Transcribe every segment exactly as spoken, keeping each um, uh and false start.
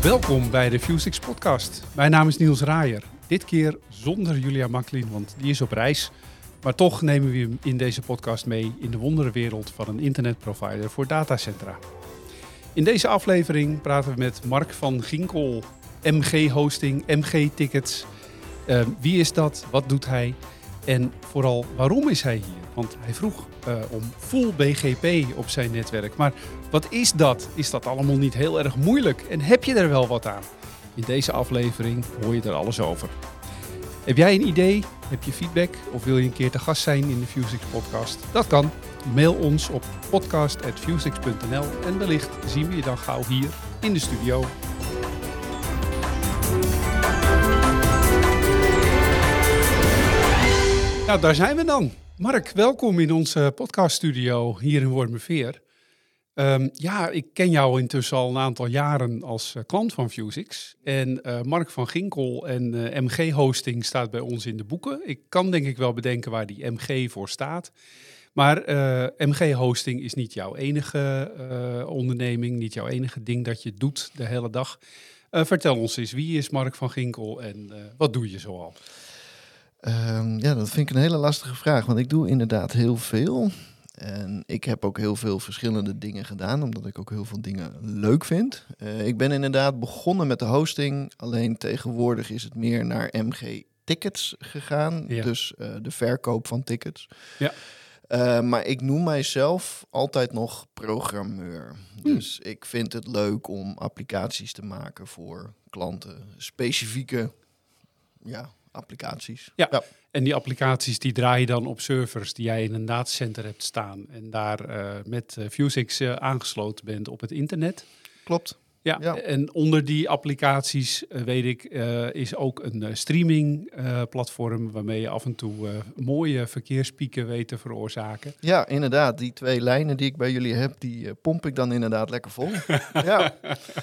Welkom bij de Fusix podcast. Mijn naam is Niels Raaier. Dit keer zonder Julia Maklin, want die is op reis. Maar toch nemen we hem in deze podcast mee in de wonderenwereld van een internetprovider voor datacentra. In deze aflevering praten we met Mark van Ginkel, M G Hosting, M G Tickets. Uh, wie is dat? Wat doet hij? En vooral, waarom is hij hier? Want hij vroeg uh, om full B G P op zijn netwerk. Maar wat is dat? Is dat allemaal niet heel erg moeilijk? En heb je er wel wat aan? In deze aflevering hoor je er alles over. Heb jij een idee? Heb je feedback? Of wil je een keer te gast zijn in de Fusix podcast? Dat kan. Mail ons op podcast at fusix punt n l en wellicht zien we je dan gauw hier in de studio. Nou, daar zijn we dan. Mark, welkom in onze podcaststudio hier in Wormerveer. Um, ja, ik ken jou intussen al een aantal jaren als uh, klant van Fusix. En uh, Mark van Ginkel en uh, M G Hosting staat bij ons in de boeken. Ik kan denk ik wel bedenken waar die M G voor staat. Maar uh, M G Hosting is niet jouw enige uh, onderneming, niet jouw enige ding dat je doet de hele dag. Uh, vertel ons eens, wie is Mark van Ginkel en uh, wat doe je zoal? Um, ja, dat vind ik een hele lastige vraag, want ik doe inderdaad heel veel. En ik heb ook heel veel verschillende dingen gedaan, omdat ik ook heel veel dingen leuk vind. Uh, ik ben inderdaad begonnen met de hosting, alleen tegenwoordig is het meer naar M G Tickets gegaan. Ja. Dus uh, de verkoop van tickets. Ja. Uh, maar ik noem mijzelf altijd nog programmeur. Hm. Dus ik vind het leuk om applicaties te maken voor klanten. Specifieke ja, applicaties. Ja. ja, en die applicaties die draai je dan op servers die jij in een datacenter hebt staan. En daar uh, met uh, Fusix uh, aangesloten bent op het internet. Klopt. Ja, ja, en onder die applicaties, uh, weet ik, uh, is ook een uh, streaming uh, platform waarmee je af en toe uh, mooie verkeerspieken weet te veroorzaken. Ja, inderdaad. Die twee lijnen die ik bij jullie heb, die uh, pomp ik dan inderdaad lekker vol. ja.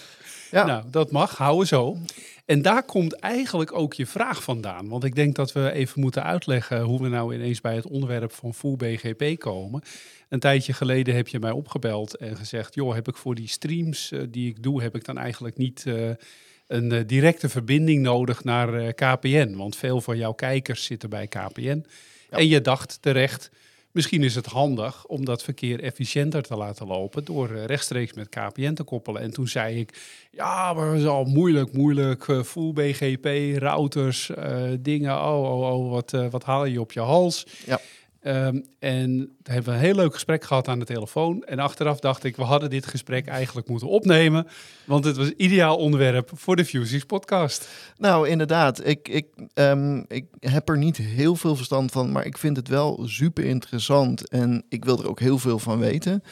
Ja. Nou, dat mag. Houden zo. En daar komt eigenlijk ook je vraag vandaan. Want ik denk dat we even moeten uitleggen hoe we nou ineens bij het onderwerp van full B G P komen. Een tijdje geleden heb je mij opgebeld en gezegd, joh, heb ik voor die streams uh, die ik doe, heb ik dan eigenlijk niet uh, een uh, directe verbinding nodig naar uh, K P N? Want veel van jouw kijkers zitten bij K P N. Ja. En je dacht terecht, misschien is het handig om dat verkeer efficiënter te laten lopen door uh, rechtstreeks met K P N te koppelen. En toen zei ik, ja, maar het is al moeilijk, moeilijk. Uh, full B G P, routers, uh, dingen. Oh, oh, oh, wat, uh, wat haal je op je hals? Ja. Um, en we hebben een heel leuk gesprek gehad aan de telefoon. En achteraf dacht ik, we hadden dit gesprek eigenlijk moeten opnemen. Want het was een ideaal onderwerp voor de Fusix podcast. Nou, inderdaad. Ik, ik, um, ik heb er niet heel veel verstand van, maar ik vind het wel super interessant. En ik wil er ook heel veel van weten.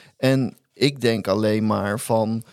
En ik denk alleen maar van,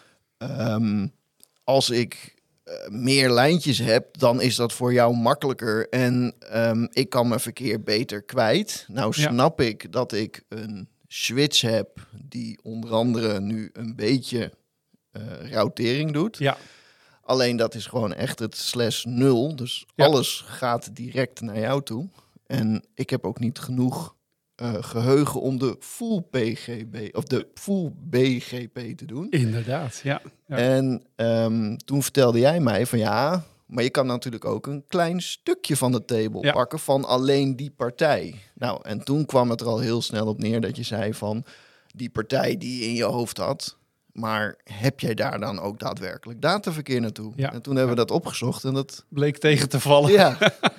um, als ik meer lijntjes heb, dan is dat voor jou makkelijker. En um, ik kan mijn verkeer beter kwijt. Nou snap ja. ik dat ik een switch heb die onder andere nu een beetje uh, routering doet. Ja. Alleen dat is gewoon echt het slash nul. Dus ja. alles gaat direct naar jou toe. En ik heb ook niet genoeg Uh, geheugen om de full P G B of de full B G P te doen. Inderdaad, ja. ja. En um, toen vertelde jij mij van ja, maar je kan natuurlijk ook een klein stukje van de table ja. pakken van alleen die partij. Nou, en toen kwam het er al heel snel op neer dat je zei van die partij die je in je hoofd had, maar heb jij daar dan ook daadwerkelijk dataverkeer naartoe? Ja. En toen hebben we dat opgezocht en dat bleek tegen te vallen. Ja.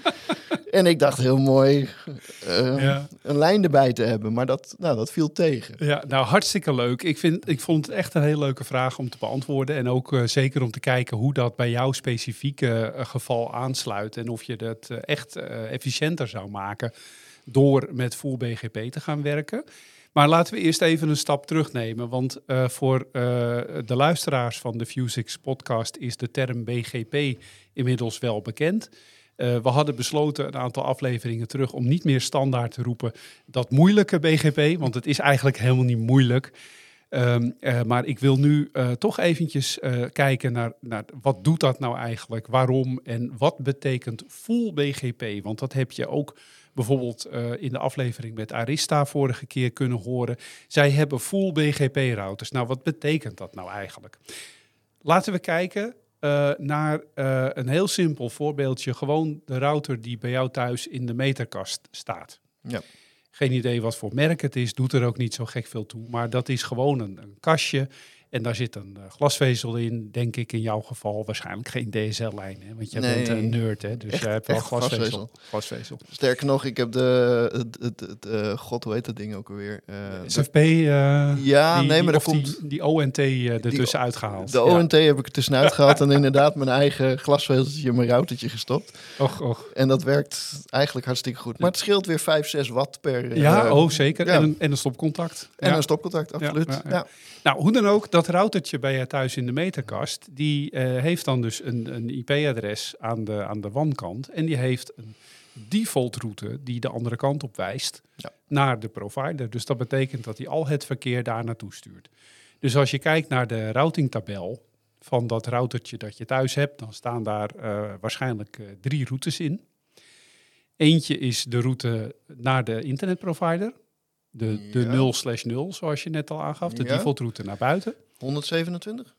En ik dacht heel mooi uh, ja. een lijn erbij te hebben, maar dat, nou, dat viel tegen. Ja, nou hartstikke leuk. Ik, vind, ik vond het echt een hele leuke vraag om te beantwoorden. En ook uh, zeker om te kijken hoe dat bij jouw specifieke uh, geval aansluit. En of je dat uh, echt uh, efficiënter zou maken door met full B G P te gaan werken. Maar laten we eerst even een stap terugnemen. Want uh, voor uh, de luisteraars van de Fusix podcast is de term B G P inmiddels wel bekend. Uh, we hadden besloten een aantal afleveringen terug om niet meer standaard te roepen dat moeilijke B G P, want het is eigenlijk helemaal niet moeilijk. Um, uh, maar ik wil nu uh, toch eventjes uh, kijken naar, naar wat doet dat nou eigenlijk, waarom en wat betekent full B G P? Want dat heb je ook bijvoorbeeld uh, in de aflevering met Arista vorige keer kunnen horen. Zij hebben full B G P-routers. Nou, wat betekent dat nou eigenlijk? Laten we kijken uh, naar uh, een heel simpel voorbeeldje. Gewoon de router die bij jou thuis in de meterkast staat. Ja. Geen idee wat voor merk het is, doet er ook niet zo gek veel toe. Maar dat is gewoon een, een kastje en daar zit een uh, glasvezel in, denk ik in jouw geval. Waarschijnlijk geen D S L-lijn, hè? Want jij nee, bent een nerd, hè? Dus echt, jij hebt wel glasvezel. glasvezel. glasvezel. Sterker nog, ik heb de, het, het, het, uh, god, hoe heet dat ding ook alweer? Uh, S F P, uh, ja, die, nee, die, maar er die, komt... Die O N T uh, ertussen uitgehaald. De O N T ja. heb ik er tussenuit gehaald en inderdaad mijn eigen glasvezeltje in mijn routertje gestopt. Och, och. En dat werkt eigenlijk hartstikke goed. Maar het scheelt weer vijf, zes watt per... Ja, uh, oh zeker. Ja. En, een, en een stopcontact. En ja. een stopcontact, absoluut. Ja, ja, ja. Ja. Nou, hoe dan ook, dat routertje bij je thuis in de meterkast, die uh, heeft dan dus een, een I P-adres aan de, aan de W A N-kant. En die heeft een default route die de andere kant op wijst ja. naar de provider. Dus dat betekent dat hij al het verkeer daar naartoe stuurt. Dus als je kijkt naar de routingtabel van dat routertje dat je thuis hebt, dan staan daar uh, waarschijnlijk uh, drie routes in. Eentje is de route naar de internetprovider. De, de ja. nul slash nul, zoals je net al aangaf. De ja. default route naar buiten. honderdzevenentwintig?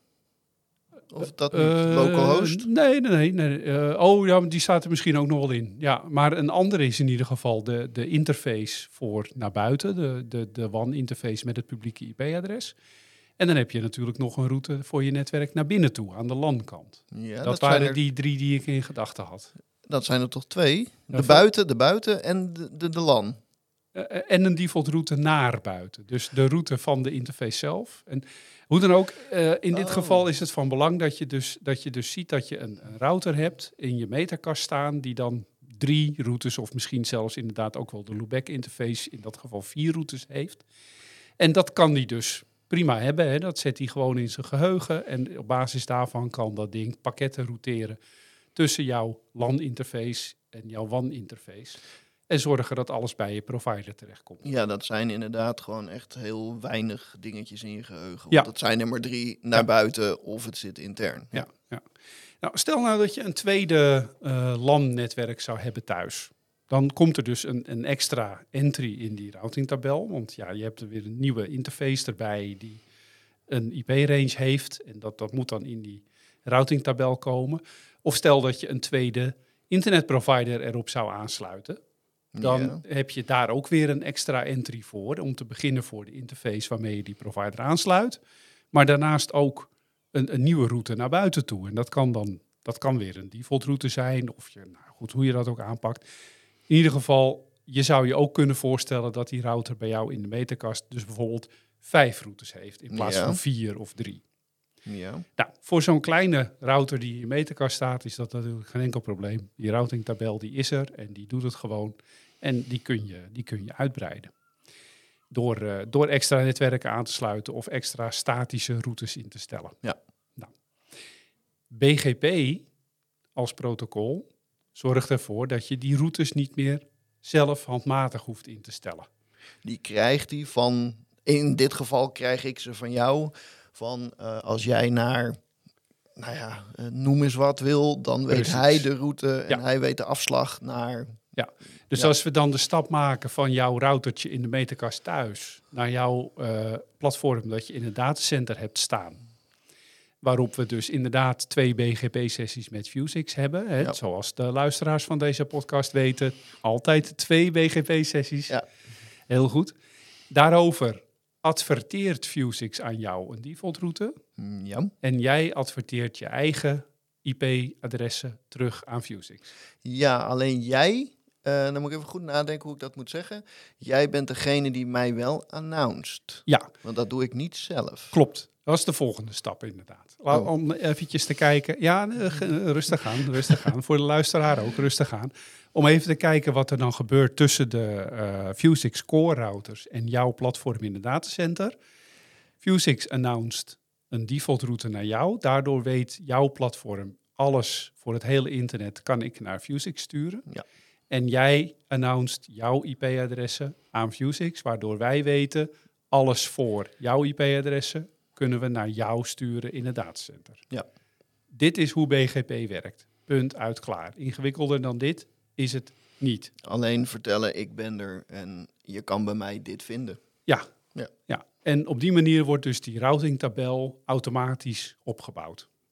Of dat niet? Uh, Localhost? Nee, nee, nee. Uh, oh ja, die staat er misschien ook nog wel in. Ja, maar een andere is in ieder geval de, de interface voor naar buiten. De, de, de W A N-interface met het publieke I P-adres. En dan heb je natuurlijk nog een route voor je netwerk naar binnen toe, aan de LAN-kant. Ja, dat, dat waren er... die drie die ik in gedachten had. Dat zijn er toch twee? De ja, buiten, de buiten en de, de, de LAN. Uh, en een default route naar buiten. Dus de route van de interface zelf. En hoe dan ook, uh, in dit oh. geval is het van belang dat je dus, dat je dus ziet dat je een, een router hebt in je meterkast staan die dan drie routes of misschien zelfs inderdaad ook wel de loopback interface in dat geval vier routes heeft. En dat kan die dus prima hebben. Hè? Dat zet hij gewoon in zijn geheugen en op basis daarvan kan dat ding pakketten routeren tussen jouw LAN-interface en jouw W A N-interface. En zorgen dat alles bij je provider terechtkomt. Ja, dat zijn inderdaad gewoon echt heel weinig dingetjes in je geheugen. Want ja. dat zijn er maar drie naar ja. buiten of het zit intern. Ja, ja. Nou, stel nou dat je een tweede uh, LAN-netwerk zou hebben thuis. Dan komt er dus een, een extra entry in die routingtabel. Want ja, je hebt er weer een nieuwe interface erbij die een I P-range heeft. En dat, dat moet dan in die routingtabel komen. Of stel dat je een tweede internetprovider erop zou aansluiten. Dan ja. heb je daar ook weer een extra entry voor. Om te beginnen voor de interface waarmee je die provider aansluit. Maar daarnaast ook een, een nieuwe route naar buiten toe. En dat kan dan dat kan weer een default route zijn. Of je, nou goed, hoe je dat ook aanpakt. In ieder geval, je zou je ook kunnen voorstellen dat die router bij jou in de meterkast dus bijvoorbeeld vijf routes heeft. In plaats ja. van vier of drie. Ja. Nou, voor zo'n kleine router die in je meterkast staat, is dat natuurlijk geen enkel probleem. Die routingtabel die is er en die doet het gewoon. En die kun je, die kun je uitbreiden. Door, uh, door extra netwerken aan te sluiten of extra statische routes in te stellen. Ja. Nou, B G P als protocol zorgt ervoor dat je die routes niet meer zelf handmatig hoeft in te stellen. Die krijgt hij van, in dit geval krijg ik ze van jou, van uh, als jij naar, nou ja, uh, noem eens wat wil, dan weet Precies. hij de route en ja. hij weet de afslag naar... Ja, dus ja. als we dan de stap maken van jouw routertje in de meterkast thuis naar jouw uh, platform dat je in het datacenter hebt staan, waarop we dus inderdaad twee B G P-sessies met Vuzix hebben, hè, ja. zoals de luisteraars van deze podcast weten, altijd twee B G P-sessies. Ja. Heel goed. Daarover adverteert Vuzix aan jou een default route ja. en jij adverteert je eigen I P-adressen terug aan Vuzix. Ja, alleen jij, uh, dan moet ik even goed nadenken hoe ik dat moet zeggen. Jij bent degene die mij wel announced. Ja. Want dat doe ik niet zelf. Klopt. Dat is de volgende stap inderdaad. Oh. Om eventjes te kijken. Ja, rustig aan, rustig aan. Voor de luisteraar ook, rustig aan. Om even te kijken wat er dan gebeurt tussen de uh, Vuzix core routers en jouw platform in het datacenter. Vuzix announced een default route naar jou. Daardoor weet jouw platform alles voor het hele internet kan ik naar Vuzix sturen. Ja. En jij announced jouw I P-adressen aan Vuzix, waardoor wij weten alles voor jouw I P-adressen kunnen we naar jou sturen in het datacenter. Ja. Dit is hoe B G P werkt. Punt, uit, klaar. Ingewikkelder dan dit is het niet. Alleen vertellen, ik ben er en je kan bij mij dit vinden. Ja. Ja. ja. En op die manier wordt dus die routingtabel automatisch opgebouwd.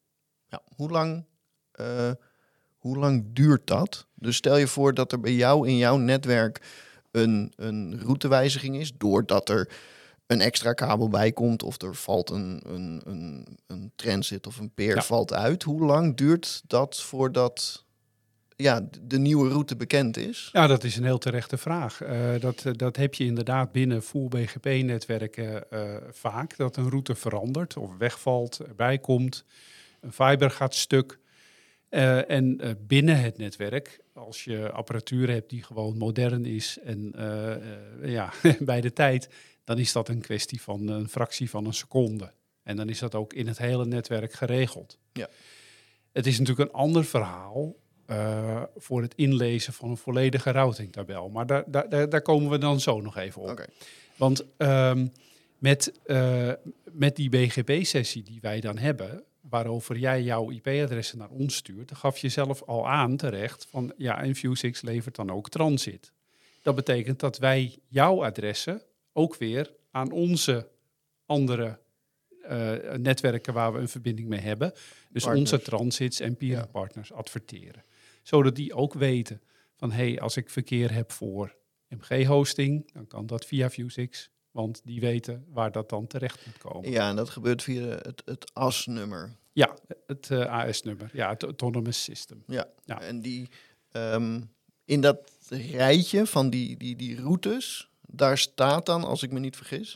Ja. Hoe lang, uh, hoe lang duurt dat? Dus stel je voor dat er bij jou in jouw netwerk een, een routewijziging is, doordat er een extra kabel bij komt of er valt een, een, een, een transit of een peer ja. valt uit. Hoe lang duurt dat voordat ja, de nieuwe route bekend is? Ja, dat is een heel terechte vraag. Uh, dat, dat heb je inderdaad binnen full B G P-netwerken uh, vaak. Dat een route verandert of wegvalt, erbij komt. Een fiber gaat stuk. Uh, en uh, binnen het netwerk, als je apparatuur hebt die gewoon modern is en uh, uh, ja, bij de tijd, dan is dat een kwestie van een fractie van een seconde. En dan is dat ook in het hele netwerk geregeld. Ja. Het is natuurlijk een ander verhaal uh, voor het inlezen van een volledige routingtabel. Maar daar, daar, daar komen we dan zo nog even op. Okay. Want um, met, uh, met die B G P-sessie die wij dan hebben, waarover jij jouw I P-adressen naar ons stuurt, dan gaf je zelf al aan terecht van ja, en Vuzix levert dan ook transit. Dat betekent dat wij jouw adressen ook weer aan onze andere uh, netwerken waar we een verbinding mee hebben, dus partners. Onze transits en peer-partners ja. adverteren. Zodat die ook weten van hé, hey, als ik verkeer heb voor M G-hosting, dan kan dat via Vuzix. Want die weten waar dat dan terecht moet komen. Ja, en dat gebeurt via het, het A S-nummer. Ja, het uh, A S-nummer. Ja, het Autonomous System. Ja, ja. En die um, in dat rijtje van die, die, die routes, daar staat dan, als ik me niet vergis,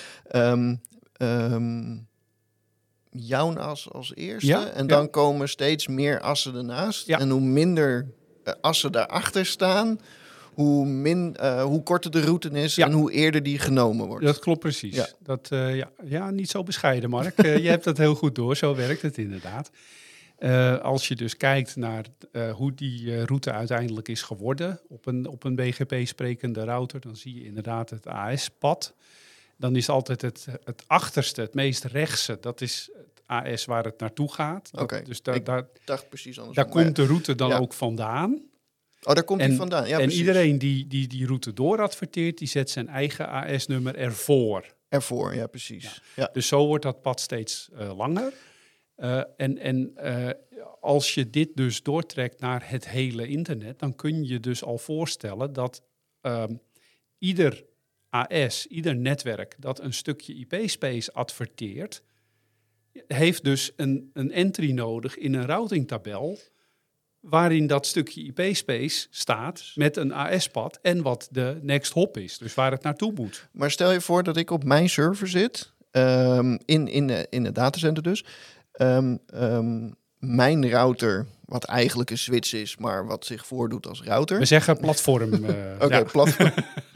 um, um, jouw as als eerste. Ja, en dan ja. komen steeds meer assen ernaast. Ja. En hoe minder uh, assen daarachter staan, hoe, min, uh, hoe korter de route is ja. en hoe eerder die genomen wordt. Dat klopt precies. Ja, dat, uh, ja. ja niet zo bescheiden, Mark. uh, je hebt dat heel goed door, zo werkt het inderdaad. Uh, als je dus kijkt naar uh, hoe die uh, route uiteindelijk is geworden op een, op een B G P-sprekende router, dan zie je inderdaad het A S-pad. Dan is altijd het, het achterste, het meest rechtse, dat is het A S waar het naartoe gaat. Oké, okay. Dus da- ik daar, dacht precies anders. Daar komt de route dan ja. ook vandaan. Oh, daar komt hij vandaan. Ja, en precies. iedereen die, die die route dooradverteert, die zet zijn eigen A S-nummer ervoor. Ervoor, ja, precies. Ja. Ja. Dus zo wordt dat pad steeds uh, langer. Uh, en en uh, als je dit dus doortrekt naar het hele internet, dan kun je dus al voorstellen dat um, ieder A S, ieder netwerk dat een stukje I P-space adverteert, heeft dus een, een entry nodig in een routingtabel, waarin dat stukje I P-space staat met een A S-pad en wat de next hop is. Dus waar het naartoe moet. Maar stel je voor dat ik op mijn server zit, um, in, in, de, in het datacenter dus. Um, um, mijn router, wat eigenlijk een switch is, maar wat zich voordoet als router. We zeggen platform. Uh, Oké, okay, ja. platform.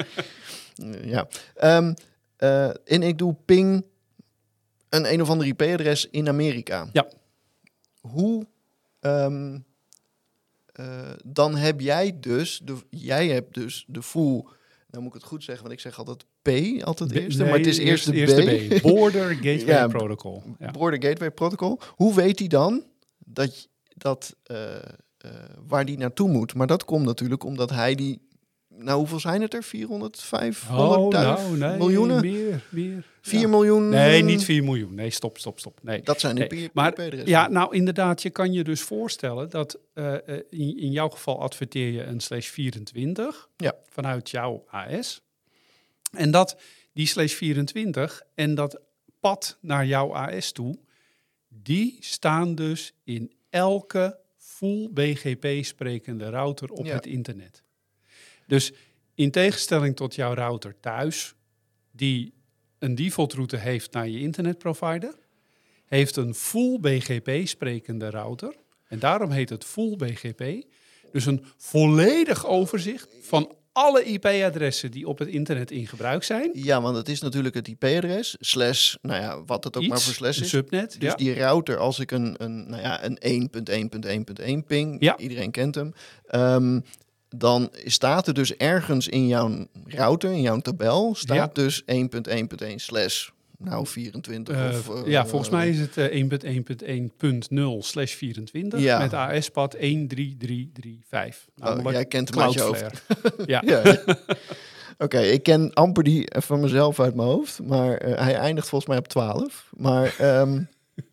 ja. Um, uh, en ik doe ping een een of ander I P-adres in Amerika. Ja. Hoe... Um, Uh, dan heb jij dus, de, jij hebt dus de full, nou moet ik het goed zeggen, want ik zeg altijd P, altijd de eerste, nee, maar het is eerst de B. Eerste B. Border Gateway ja, Protocol. Ja. Border Gateway Protocol. Hoe weet hij dan dat, dat uh, uh, waar die naartoe moet? Maar dat komt natuurlijk omdat hij die, nou hoeveel zijn het er? vierhonderd, vijfhonderd, oh, nou, nee, miljoenen? Meer, meer. vier ja. miljoen? Nee, niet vier miljoen. Nee, stop, stop, stop. Nee. Dat zijn de nee. P- maar, P-adressen. Ja, nou inderdaad, je kan je dus voorstellen dat uh, in, in jouw geval adverteer je een slash vierentwintig ja. vanuit jouw A S. En dat die slash vierentwintig en dat pad naar jouw A S toe, die staan dus in elke full B G P-sprekende router op ja. het internet. Dus in tegenstelling tot jouw router thuis, die een default route heeft naar je internetprovider, heeft een full B G P-sprekende router, en daarom heet het full B G P, dus een volledig overzicht van alle I P-adressen die op het internet in gebruik zijn. Ja, want het is natuurlijk het I P-adres, slash, nou ja, wat het ook Iets, maar voor slash een is. subnet. Dus ja. die router, als ik een, een, nou ja, een één punt één punt één punt één ping, ja. iedereen kent hem, um, dan staat er dus ergens in jouw router, in jouw tabel, staat ja. dus één punt één punt één slash, nou vierentwintig. Uh, of, uh, ja, volgens uh, mij is het uh, één punt één punt één punt nul slash vierentwintig ja. met A S-pad één drie drie drie vijf. Oh, jij kent hem uit je hoofd. ja. ja. ja. Oké, okay, ik ken amper die van mezelf uit mijn hoofd, maar uh, hij eindigt volgens mij op twaalf. Maar um,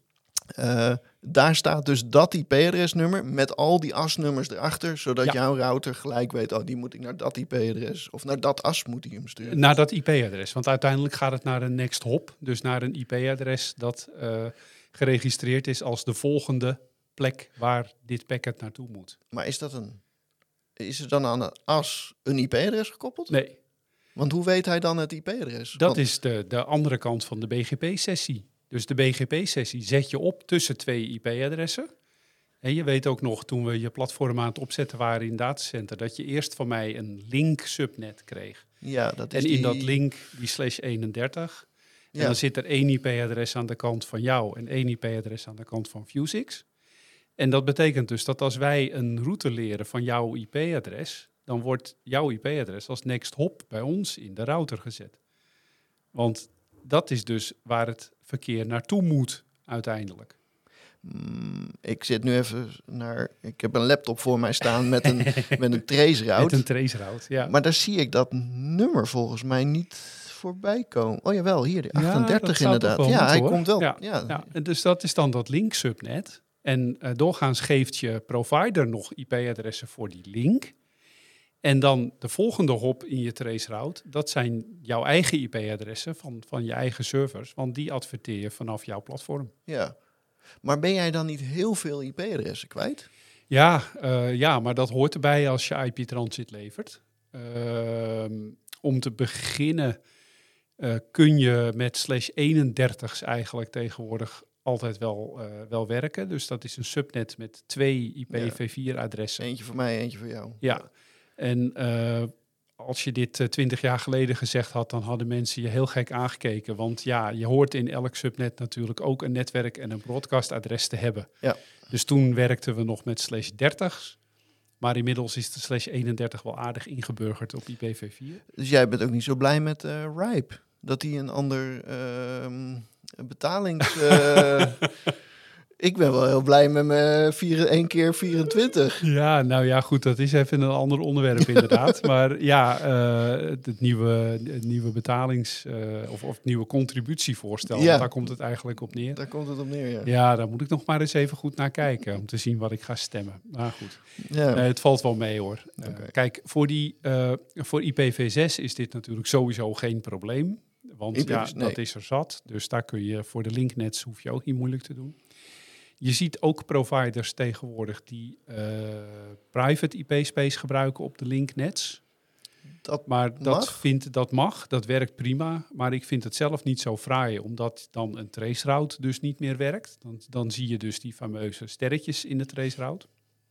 Uh, daar staat dus dat I P-adresnummer met al die asnummers erachter, zodat ja. jouw router gelijk weet, oh, die moet ik naar dat I P-adres of naar dat as moet ik hem sturen. Naar dat I P-adres, want uiteindelijk gaat het naar een next hop, dus naar een I P-adres dat uh, geregistreerd is als de volgende plek waar dit packet naartoe moet. Maar is dat een, is er dan aan een as een I P-adres gekoppeld? Nee. Want hoe weet hij dan het I P-adres? Dat Want... is de, de andere kant van de B G P-sessie. Dus de B G P-sessie zet je op tussen twee I P-adressen. En je weet ook nog, toen we je platform aan het opzetten waren in het datacenter, dat je eerst van mij een link-subnet kreeg. Ja, dat is en in die... dat link die slash eenendertig. Ja. En dan zit er één I P-adres aan de kant van jou en één I P-adres aan de kant van Vuzix. En dat betekent dus dat als wij een route leren van jouw I P-adres, dan wordt jouw I P-adres als next hop bij ons in de router gezet. Want dat is dus waar het verkeer naartoe moet uiteindelijk. Mm, ik zit nu even naar... Ik heb een laptop voor mij staan met een, met een traceroute. Met een traceroute, ja. Maar daar zie ik dat nummer volgens mij niet voorbij komen. Oh jawel, hier, de achtendertig ja, inderdaad. Ja, hij hoor. komt wel. Ja, ja. Ja. En dus dat is dan dat link subnet. En uh, doorgaans geeft je provider nog I P-adressen voor die link. En dan de volgende hop in je traceroute, dat zijn jouw eigen I P-adressen van, van je eigen servers. Want die adverteer je vanaf jouw platform. Ja, maar ben jij dan niet heel veel I P-adressen kwijt? Ja, uh, ja, maar dat hoort erbij als je I P-transit levert. Uh, om te beginnen uh, kun je met slash eenendertigs eigenlijk tegenwoordig altijd wel, uh, wel werken. Dus dat is een subnet met twee I P v vier adressen. Ja. Eentje voor mij, eentje voor jou. Ja. En uh, als je dit twintig uh, jaar geleden gezegd had, dan hadden mensen je heel gek aangekeken. Want ja, je hoort in elk subnet natuurlijk ook een netwerk en een broadcastadres te hebben. Ja. Dus toen werkten we nog met slash dertigs. Maar inmiddels is de slash eenendertig wel aardig ingeburgerd op I P v vier. Dus jij bent ook niet zo blij met uh, Ripe? Dat hij een ander uh, betalings... Uh, Ik ben wel heel blij met mijn één keer vierentwintig. Ja, nou ja, goed, dat is even een ander onderwerp inderdaad. Maar ja, uh, het nieuwe, het nieuwe betalings- uh, of, of het nieuwe contributievoorstel, ja. daar komt het eigenlijk op neer. Daar komt het op neer, ja. Ja, daar moet ik nog maar eens even goed naar kijken om te zien wat ik ga stemmen. Maar goed, ja. uh, het valt wel mee hoor. Uh, okay. Kijk, voor, die, uh, voor I P v zes is dit natuurlijk sowieso geen probleem. Want I P v zes, ja, nee. dat is er zat. Dus daar kun je voor de linknets hoef je ook niet moeilijk te doen. Je ziet ook providers tegenwoordig die uh, private I P-space gebruiken op de linknets. Dat maar dat, mag? Vindt, dat mag, dat werkt prima. Maar ik vind het zelf niet zo fraai, omdat dan een traceroute dus niet meer werkt. Dan, dan zie je dus die fameuze sterretjes in de traceroute.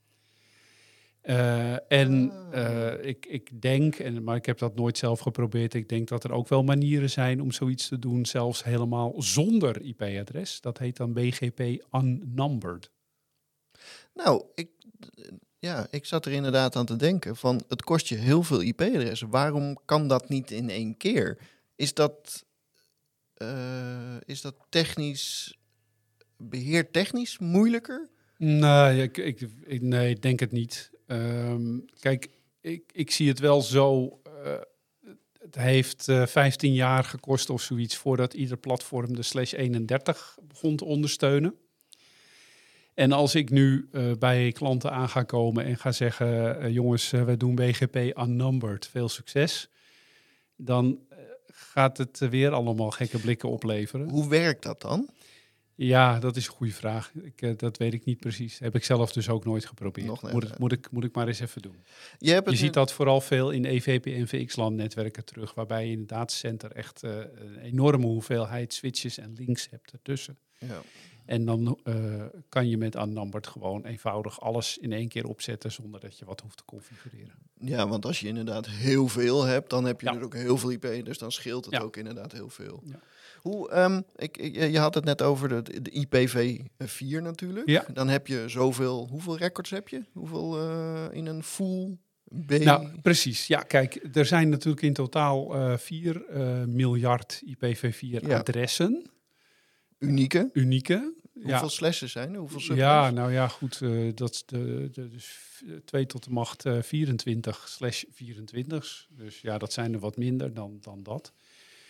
Uh, en uh, ik, ik denk, en, maar ik heb dat nooit zelf geprobeerd, ik denk dat er ook wel manieren zijn om zoiets te doen, zelfs helemaal zonder I P-adres. Dat heet dan B G P unnumbered. Nou, ik, ja, ik zat er inderdaad aan te denken van, het kost je heel veel I P-adressen. Waarom kan dat niet in één keer? Is dat, uh, is dat technisch, beheertechnisch moeilijker? Nee, ik, ik, ik, nee, ik denk het niet. Um, kijk, ik, ik zie het wel zo. Uh, het heeft uh, vijftien jaar gekost of zoiets voordat ieder platform de slash eenendertig begon te ondersteunen. En als ik nu uh, bij klanten aan ga komen en ga zeggen, uh, jongens, uh, wij doen B G P unnumbered, veel succes. Dan uh, gaat het uh, weer allemaal gekke blikken opleveren. Hoe werkt dat dan? Ja, dat is een goede vraag. Ik, uh, dat weet ik niet precies. Heb ik zelf dus ook nooit geprobeerd. Nog net, moet, het, moet, ik, moet ik maar eens even doen. Je, hebt het je ziet nu... dat vooral veel in E V P N V X LAN-netwerken terug, waarbij je in het datacenter echt uh, een enorme hoeveelheid switches en links hebt ertussen. Ja. En dan uh, kan je met unnumbered gewoon eenvoudig alles in één keer opzetten zonder dat je wat hoeft te configureren. Ja, want als je inderdaad heel veel hebt, dan heb je ja. er ook heel veel I P, dus dan scheelt het ja. ook inderdaad heel veel. Ja. Hoe, um, ik, ik, je had het net over de, de I P v vier natuurlijk. Ja. Dan heb je zoveel, hoeveel records heb je? Hoeveel uh, in een full B? Nou, precies. Ja, kijk, er zijn natuurlijk in totaal uh, vier uh, miljard I P v vier ja. adressen. Unieke? Unieke. Hoeveel ja. slashes zijn er? Hoeveel ja, nou ja, goed. Uh, dat is de, de, dus twee tot de macht uh, vierentwintig slash vierentwintig. Dus ja, dat zijn er wat minder dan, dan dat.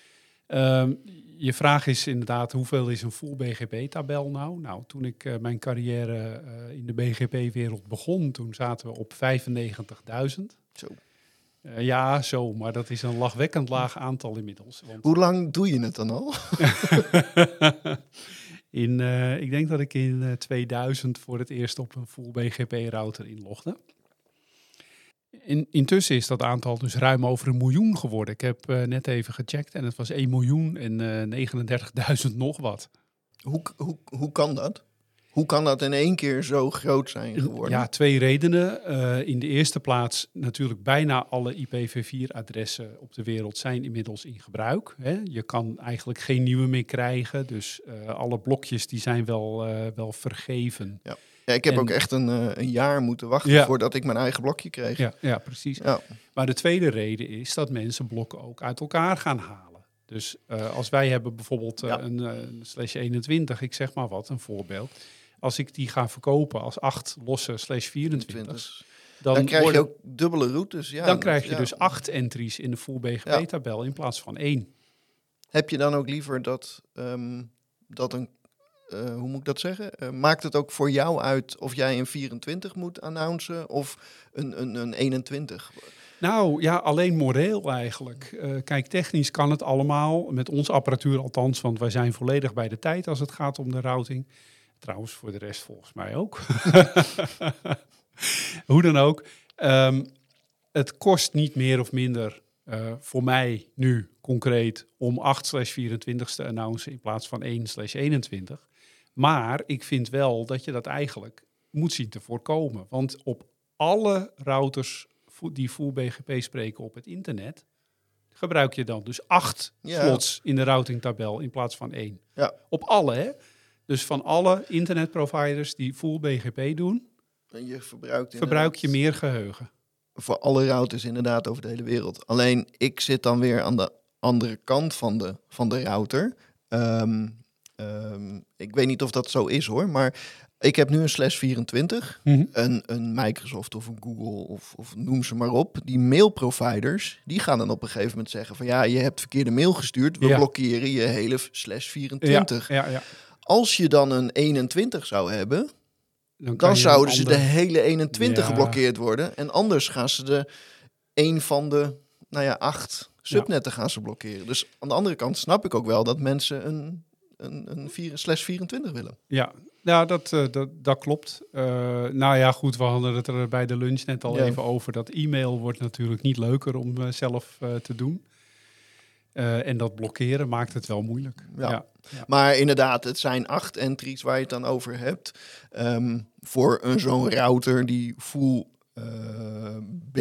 Um, je vraag is inderdaad, hoeveel is een full B G P-tabel nou? Nou, toen ik uh, mijn carrière uh, in de B G P-wereld begon, toen zaten we op vijfennegentigduizend. Zo. Uh, ja, zo, maar dat is een lachwekkend laag aantal inmiddels. Want... Hoe lang doe je het dan al? in, uh, ik denk dat ik in uh, tweeduizend voor het eerst op een full B G P-router inlogde. In, intussen is dat aantal dus ruim over een miljoen geworden. Ik heb uh, net even gecheckt en het was één miljoen en uh, negenendertigduizend nog wat. Hoe, hoe, hoe kan dat? Hoe kan dat in één keer zo groot zijn geworden? Ja, twee redenen. Uh, in de eerste plaats natuurlijk bijna alle I P v vier adressen op de wereld zijn inmiddels in gebruik. Hè. Je kan eigenlijk geen nieuwe meer krijgen, dus uh, alle blokjes die zijn wel, uh, wel vergeven. Ja. Ja, ik heb en, ook echt een, uh, een jaar moeten wachten ja. voordat ik mijn eigen blokje kreeg. Ja, ja precies. Ja. Maar de tweede reden is dat mensen blokken ook uit elkaar gaan halen. Dus uh, als wij hebben bijvoorbeeld uh, ja. een, een slash eenentwintig, ik zeg maar wat, een voorbeeld. Als ik die ga verkopen als acht losse slash vierentwintig, dan, dan krijg worden, je ook dubbele routes. Ja, dan krijg je ja. dus acht entries in de full B G P-tabel ja. in plaats van één. Heb je dan ook liever dat, um, dat een Uh, hoe moet ik dat zeggen? Uh, maakt het ook voor jou uit of jij een vierentwintig moet announcen of een, een, een eenentwintig? Nou ja, alleen moreel eigenlijk. Uh, kijk, technisch kan het allemaal, met onze apparatuur althans, want wij zijn volledig bij de tijd als het gaat om de routing. Trouwens, voor de rest volgens mij ook. Hoe dan ook. Um, het kost niet meer of minder uh, voor mij nu concreet om acht slash vierentwintig te announcen in plaats van één slash eenentwintig. Maar ik vind wel dat je dat eigenlijk moet zien te voorkomen. Want op alle routers die full B G P spreken op het internet, gebruik je dan dus acht ja. slots in de routingtabel in plaats van één. Ja. Op alle, hè? Dus van alle internetproviders die full B G P doen, en je verbruikt verbruik je meer geheugen. Voor alle routers inderdaad over de hele wereld. Alleen ik zit dan weer aan de andere kant van de, van de router. Um, Um, ik weet niet of dat zo is hoor, maar ik heb nu een slash vierentwintig, mm-hmm. een, een Microsoft of een Google of, of noem ze maar op. Die mailproviders, die gaan dan op een gegeven moment zeggen van ja, je hebt verkeerde mail gestuurd, we ja. blokkeren je hele slash vierentwintig. Ja, ja, ja. Als je dan een eenentwintig zou hebben, dan, dan zouden ze ander... de hele eenentwintig ja. geblokkeerd worden. En anders gaan ze de een van de, nou ja, acht subnetten ja. gaan ze blokkeren. Dus aan de andere kant snap ik ook wel dat mensen een... een, een vier, slash vierentwintig willen. Ja, ja dat, uh, dat, dat klopt. Uh, nou ja, goed, we hadden het er bij de lunch net al ja. even over. Dat e-mail wordt natuurlijk niet leuker om uh, zelf uh, te doen. Uh, en dat blokkeren maakt het wel moeilijk. Ja. Ja. Ja. Maar inderdaad, het zijn acht entries waar je het dan over hebt. Um, voor een zo'n router die full uh, B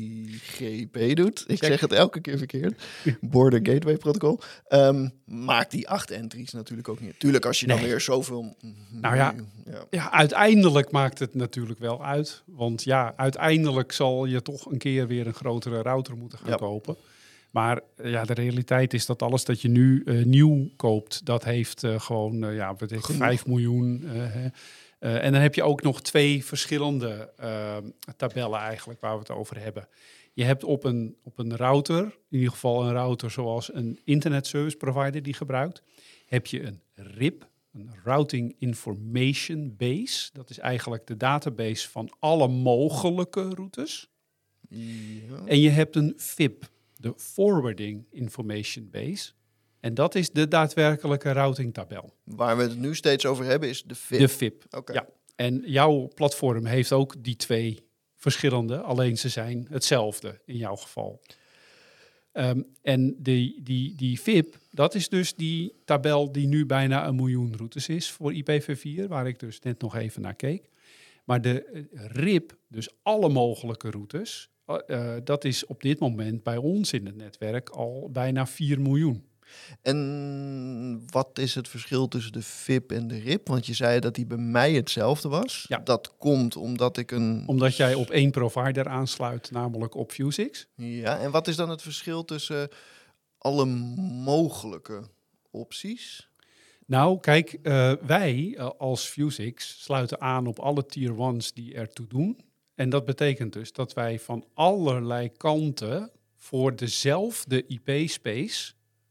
G P doet. Ik Check. zeg het elke keer verkeerd. Border Gateway Protocol. Um, maakt die acht entries natuurlijk ook niet. Tuurlijk, als je nee. dan weer zoveel... Nou ja, ja. ja, uiteindelijk maakt het natuurlijk wel uit. Want ja, uiteindelijk zal je toch een keer weer een grotere router moeten gaan ja. kopen. Maar ja, de realiteit is dat alles dat je nu uh, nieuw koopt, dat heeft uh, gewoon uh, ja, weet ik, vijf miljoen. Uh, uh, en dan heb je ook nog twee verschillende uh, tabellen eigenlijk waar we het over hebben. Je hebt op een, op een router, in ieder geval een router zoals een internet service provider die gebruikt, heb je een R I P, een Routing Information Base. Dat is eigenlijk de database van alle mogelijke routes. Ja. En je hebt een V I P, de Forwarding Information Base. En dat is de daadwerkelijke routingtabel. Waar we het nu steeds over hebben is de V I P. De V I P, okay. ja. En jouw platform heeft ook die twee verschillende, alleen ze zijn hetzelfde in jouw geval. Um, en die, die, die V I P, dat is dus die tabel die nu bijna een miljoen routes is voor I P v vier, waar ik dus net nog even naar keek. Maar de R I P, dus alle mogelijke routes, uh, dat is op dit moment bij ons in het netwerk al bijna vier miljoen. En wat is het verschil tussen de V I P en de R I P? Want je zei dat die bij mij hetzelfde was. Ja. Dat komt omdat ik een... Omdat jij op één provider aansluit, namelijk op Vuzix. Ja, en wat is dan het verschil tussen alle mogelijke opties? Nou, kijk, uh, wij uh, als Vuzix sluiten aan op alle tier ones die ertoe doen. En dat betekent dus dat wij van allerlei kanten voor dezelfde I P-space...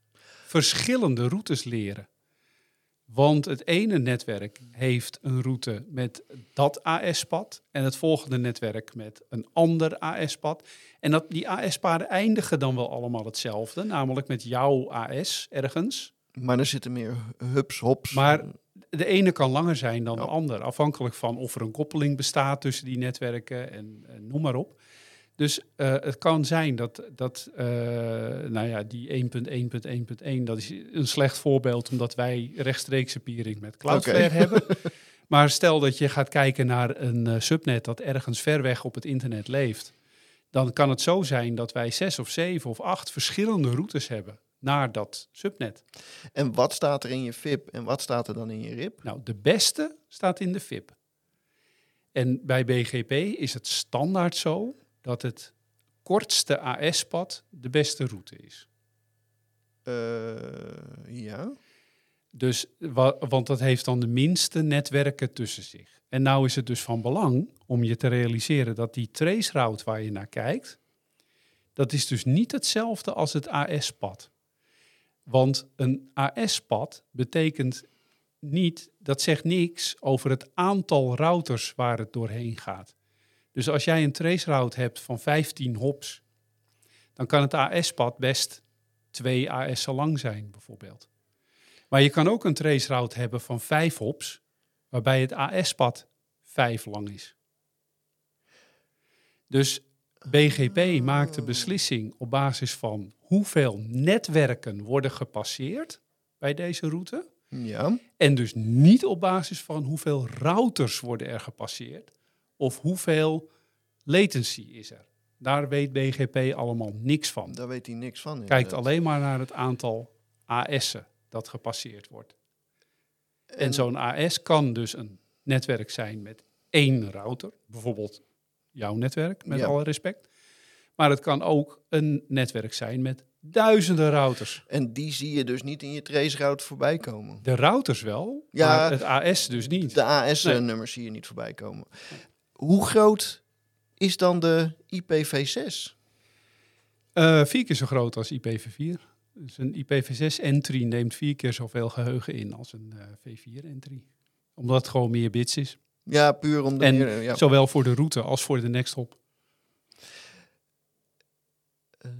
verschillende routes leren. Want het ene netwerk heeft een route met dat A S-pad en het volgende netwerk met een ander A S-pad. En dat, die A S-paden eindigen dan wel allemaal hetzelfde, namelijk met jouw A S ergens. Maar er zitten meer hubs, hops. Maar de ene kan langer zijn dan Ja. de ander, afhankelijk van of er een koppeling bestaat tussen die netwerken en, en noem maar op. Dus uh, het kan zijn dat, dat uh, nou ja, die één punt één punt één punt één, dat is een slecht voorbeeld omdat wij rechtstreekse peering met Cloudflare Okay. hebben. Maar stel dat je gaat kijken naar een uh, subnet dat ergens ver weg op het internet leeft. Dan kan het zo zijn dat wij zes of zeven of acht verschillende routes hebben naar dat subnet. En wat staat er in je V I P en wat staat er dan in je R I P? Nou, de beste staat in de V I P. En bij B G P is het standaard zo dat het kortste A S-pad de beste route is. Uh, ja. Dus, wa- want dat heeft dan de minste netwerken tussen zich. En nou is het dus van belang om je te realiseren dat die traceroute waar je naar kijkt, dat is dus niet hetzelfde als het A S-pad. Want een A S-pad betekent niet, dat zegt niks over het aantal routers waar het doorheen gaat. Dus als jij een traceroute hebt van vijftien hops, dan kan het A S-pad best twee A S'en lang zijn, bijvoorbeeld. Maar je kan ook een traceroute hebben van vijf hops, waarbij het A S-pad vijf lang is. Dus B G P maakt de beslissing op basis van hoeveel netwerken worden gepasseerd bij deze route. Ja. En dus niet op basis van hoeveel routers worden er gepasseerd of hoeveel latency is er. Daar weet B G P allemaal niks van. Daar weet hij niks van. Kijkt inderdaad. alleen maar naar het aantal A S'en dat gepasseerd wordt. En, en zo'n A S kan dus een netwerk zijn met één router, bijvoorbeeld jouw netwerk, met Ja. alle respect. Maar het kan ook een netwerk zijn met duizenden routers. En die zie je dus niet in je traceroute voorbij komen. De routers wel, Ja, maar het A S dus niet. De A S-nummers zie je niet voorbij komen. Hoe groot is dan de I P v zes? Uh, vier keer zo groot als I P v vier. Dus een I P v zes entry neemt vier keer zoveel geheugen in als een uh, V vier entry. Omdat het gewoon meer bits is. Ja, puur om de En meer, ja. zowel voor de route als voor de next hop. Uh,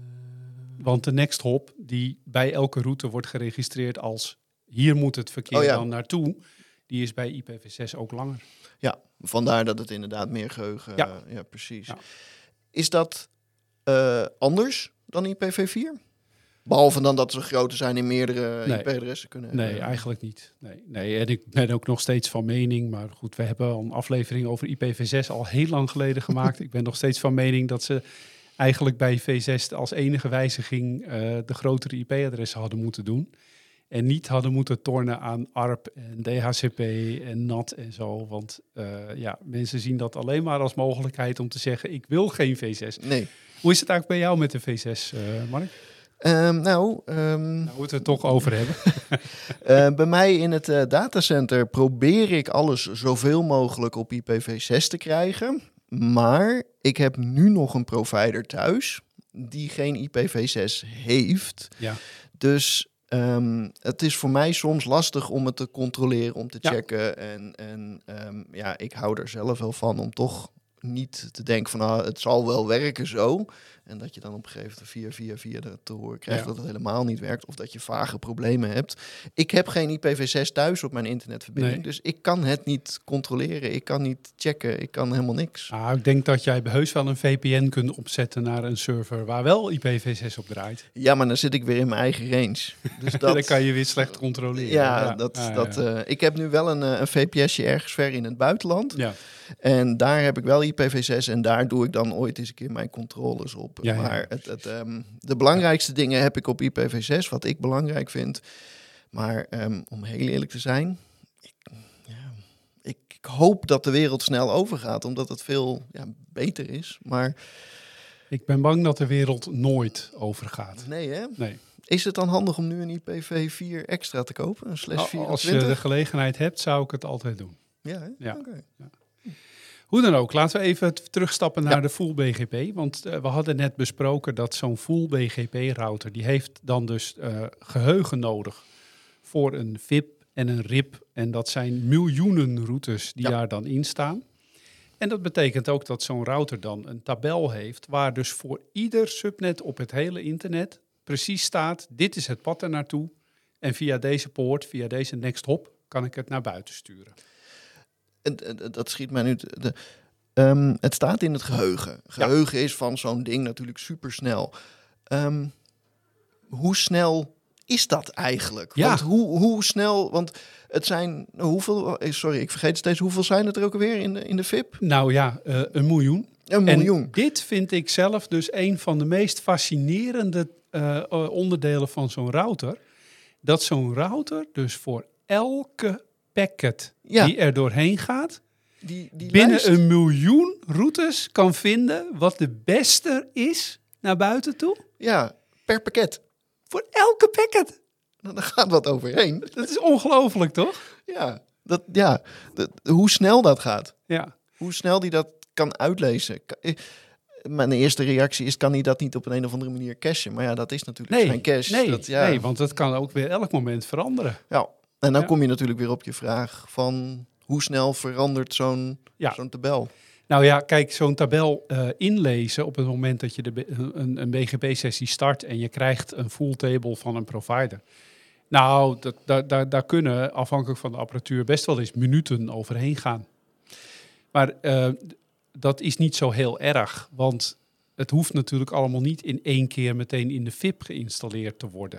Want de next hop die bij elke route wordt geregistreerd als hier moet het verkeer Oh ja. dan naartoe, die is bij I P v zes ook langer. Ja, vandaar dat het inderdaad meer geheugen... Ja. Uh, ja, precies. Ja. Is dat uh, anders dan I P v vier? Behalve dan dat ze groter zijn in meerdere Nee. I P-adressen kunnen Nee, hebben. eigenlijk niet. Nee, nee, en ik ben ook nog steeds van mening, maar goed, we hebben al een aflevering over I P v zes al heel lang geleden gemaakt. Ik ben nog steeds van mening dat ze eigenlijk bij v zes als enige wijziging uh, de grotere I P-adressen hadden moeten doen. En niet hadden moeten tornen aan A R P en D H C P en N A T en zo. Want uh, ja, mensen zien dat alleen maar als mogelijkheid om te zeggen, ik wil geen v zes. Nee. Hoe is het eigenlijk bij jou met de v zes, uh, Mark? Um, nou, um, nou, we het er toch over hebben. uh, bij mij in het uh, datacenter probeer ik alles zoveel mogelijk op I P v zes te krijgen. Maar ik heb nu nog een provider thuis die geen I P v zes heeft. Ja. Dus um, het is voor mij soms lastig om het te controleren, om te Ja. checken. En, en um, ja, ik hou er zelf wel van om toch niet te denken van ah, het zal wel werken zo. En dat je dan op een gegeven moment via via via te horen krijgt Ja. dat het helemaal niet werkt. Of dat je vage problemen hebt. Ik heb geen I P v zes thuis op mijn internetverbinding. Nee. Dus ik kan het niet controleren. Ik kan niet checken. Ik kan helemaal niks. Nou, ik denk dat jij heus wel een V P N kunt opzetten naar een server waar wel I P v zes op draait. Ja, maar dan zit ik weer in mijn eigen range. Dus dat, Dan kan je weer slecht controleren. Ja, Ja, dat, ja, dat, ja. uh, ik heb nu wel een, uh, een V P S'je ergens ver in het buitenland. Ja. En daar heb ik wel I P v zes en daar doe ik dan ooit eens een keer mijn controles op. Ja, ja, maar het, het, um, de belangrijkste dingen heb ik op I P v zes, wat ik belangrijk vind. Maar um, om heel eerlijk te zijn, ik, ja, ik, ik hoop dat de wereld snel overgaat, omdat het veel ja, beter is. Maar Ik ben bang dat de wereld nooit overgaat. nee, hè? Nee. Is het dan handig om nu een I P v vier extra te kopen? Een slash Als vierentwintig? je de gelegenheid hebt, zou ik het altijd doen. Ja, hè? Ja. Okay. Ja. Hoe dan ook, laten we even t- terugstappen naar Ja. de full B G P. Want uh, we hadden net besproken dat zo'n full B G P-router... die heeft dan dus uh, geheugen nodig voor een V I P en een R I P. En dat zijn miljoenen routes die Ja. daar dan in staan. En dat betekent ook dat zo'n router dan een tabel heeft... waar dus voor ieder subnet op het hele internet precies staat... dit is het pad er naartoe en via deze poort, via deze next hop... kan ik het naar buiten sturen. En, en, dat schiet mij nu... te- De, um, het staat in het geheugen. Geheugen is van zo'n ding natuurlijk supersnel. Um, hoe snel is dat eigenlijk? Ja. Want hoe, hoe snel... Want het zijn... Hoeveel... Sorry, ik vergeet steeds. Hoeveel zijn het er ook alweer in de, in de V I P? Nou ja, uh, een miljoen. Een miljoen. En dit vind ik zelf dus een van de meest fascinerende uh, onderdelen van zo'n router. Dat zo'n router dus voor elke packet Ja. die er doorheen gaat... Die, die binnen lijst. een miljoen routes kan vinden wat de beste is naar buiten toe. Ja, per pakket. Voor elke packet. Nou, daar gaat wat overheen. Dat is ongelooflijk, toch? Ja, dat, ja dat, hoe snel dat gaat. Ja. Hoe snel die dat kan uitlezen. Ka- eh, Mijn eerste reactie is, kan hij dat niet op een, een of andere manier cashen? Maar ja, dat is natuurlijk Nee, geen cache. nee, dat, ja. nee, want dat kan ook weer elk moment veranderen. Ja. En dan Ja. kom je natuurlijk weer op je vraag van... hoe snel verandert zo'n Ja. zo'n tabel? Nou ja, kijk, zo'n tabel uh, inlezen op het moment dat je de, B- een, een B G P-sessie start en je krijgt een full table van een provider. Nou, dat, daar, daar, daar kunnen afhankelijk van de apparatuur best wel eens minuten overheen gaan. Maar uh, dat is niet zo heel erg, want het hoeft natuurlijk allemaal niet in één keer meteen in de V I P geïnstalleerd te worden.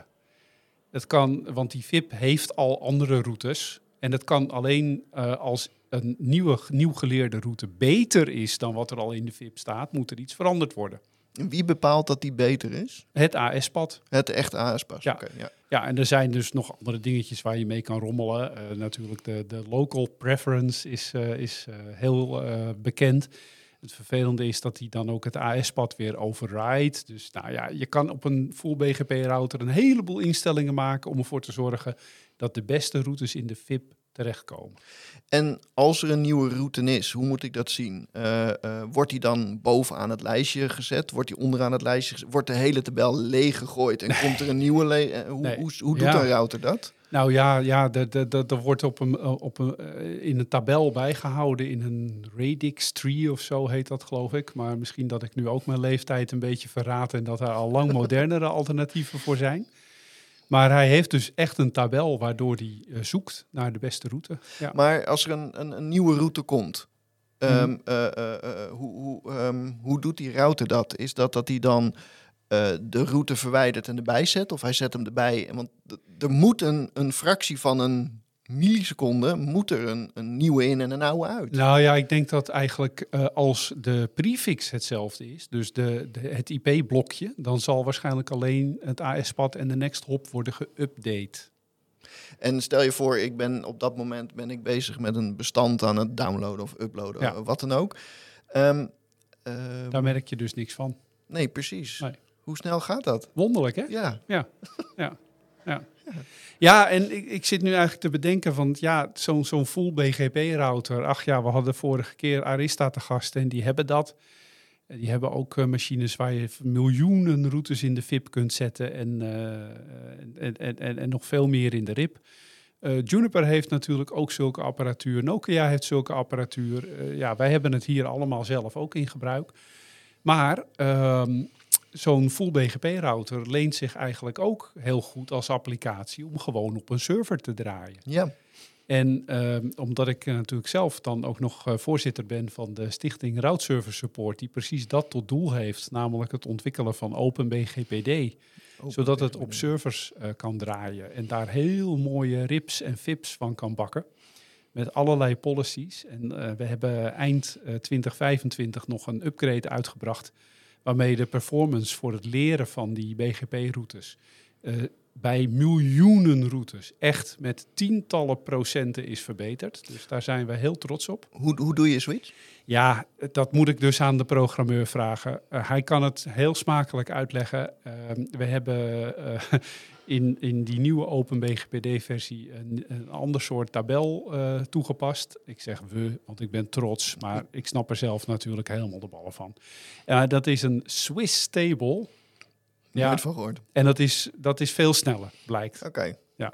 Het kan, want die V I P heeft al andere routes en het kan alleen uh, als een nieuwe, nieuw geleerde route beter is dan wat er al in de V I P staat, moet er iets veranderd worden. En wie bepaalt dat die beter is? Het A S-pad. Het echte A S-pas. Ja. Okay, ja. Ja, en er zijn dus nog andere dingetjes waar je mee kan rommelen. Uh, natuurlijk de, de local preference is, uh, is uh, heel uh, bekend. Het vervelende is dat hij dan ook het A S-pad weer override. Dus nou ja, je kan op een full B G P-router een heleboel instellingen maken om ervoor te zorgen dat de beste routes in de V I P terechtkomen. En als er een nieuwe route is, hoe moet ik dat zien? Uh, uh, wordt die dan bovenaan het lijstje gezet? Wordt die onderaan het lijstje gezet? Wordt de hele tabel leeg gegooid en nee. komt er een nieuwe? Le- uh, hoe, nee. hoe, hoe doet ja. een router dat? Nou ja, ja er wordt op een, op een, in een tabel bijgehouden, in een radix tree of zo heet dat, geloof ik. Maar misschien dat ik nu ook mijn leeftijd een beetje verraad en dat er al lang modernere alternatieven voor zijn. Maar hij heeft dus echt een tabel waardoor hij uh, zoekt naar de beste route. Ja. Maar als er een, een, een nieuwe route komt, um, Mm-hmm. uh, uh, uh, hoe, hoe, um, hoe doet die router dat? Is dat dat hij dan uh, de route verwijdert en erbij zet? Of hij zet hem erbij? Want d- er moet een, een fractie van een milliseconde, moet er een, een nieuwe in en een oude uit. Nou ja, ik denk dat eigenlijk uh, als de prefix hetzelfde is, dus de, de, het I P-blokje, dan zal waarschijnlijk alleen het A S-pad en de next hop worden geüpdate. En stel je voor, ik ben op dat moment ben ik bezig met een bestand aan het downloaden of uploaden, Ja. of wat dan ook. Um, uh, Daar merk je dus niks van. Nee, precies. Nee. Hoe snel gaat dat? Wonderlijk, hè? Ja. Ja, ja, ja. Ja, en ik, ik zit nu eigenlijk te bedenken van, ja, zo'n zo'n full B G P-router. Ach ja, we hadden vorige keer Arista te gast en die hebben dat. Die hebben ook uh, machines waar je miljoenen routes in de V I P kunt zetten en, uh, en, en, en, en nog veel meer in de R I P. Uh, Juniper heeft natuurlijk ook zulke apparatuur. Nokia heeft zulke apparatuur. Uh, ja, wij hebben het hier allemaal zelf ook in gebruik. Maar um, zo'n full B G P-router leent zich eigenlijk ook heel goed als applicatie om gewoon op een server te draaien. Ja. En uh, omdat ik uh, natuurlijk zelf dan ook nog uh, voorzitter ben van de stichting Route Server Support, die precies dat tot doel heeft, namelijk het ontwikkelen van Open B G P D, Open zodat het op servers uh, kan draaien en daar heel mooie R I Ps en V I Ps van kan bakken. Met allerlei policies. En uh, we hebben eind uh, twintig vijfentwintig nog een upgrade uitgebracht, waarmee de performance voor het leren van die B G P-routes uh, bij miljoenen routes echt met tientallen procenten is verbeterd. Dus daar zijn we heel trots op. Hoe, hoe doe je switch? Ja, dat moet ik dus aan de programmeur vragen. Uh, hij kan het heel smakelijk uitleggen. Uh, we hebben uh, in, in die nieuwe OpenBGPD-versie een, een ander soort tabel uh, toegepast. Ik zeg we, want ik ben trots, maar ik snap er zelf natuurlijk helemaal de ballen van. Uh, dat is een Swiss table. Ja, nooit van gehoord. En dat is, dat is veel sneller, blijkt. Oké. Okay. Ja.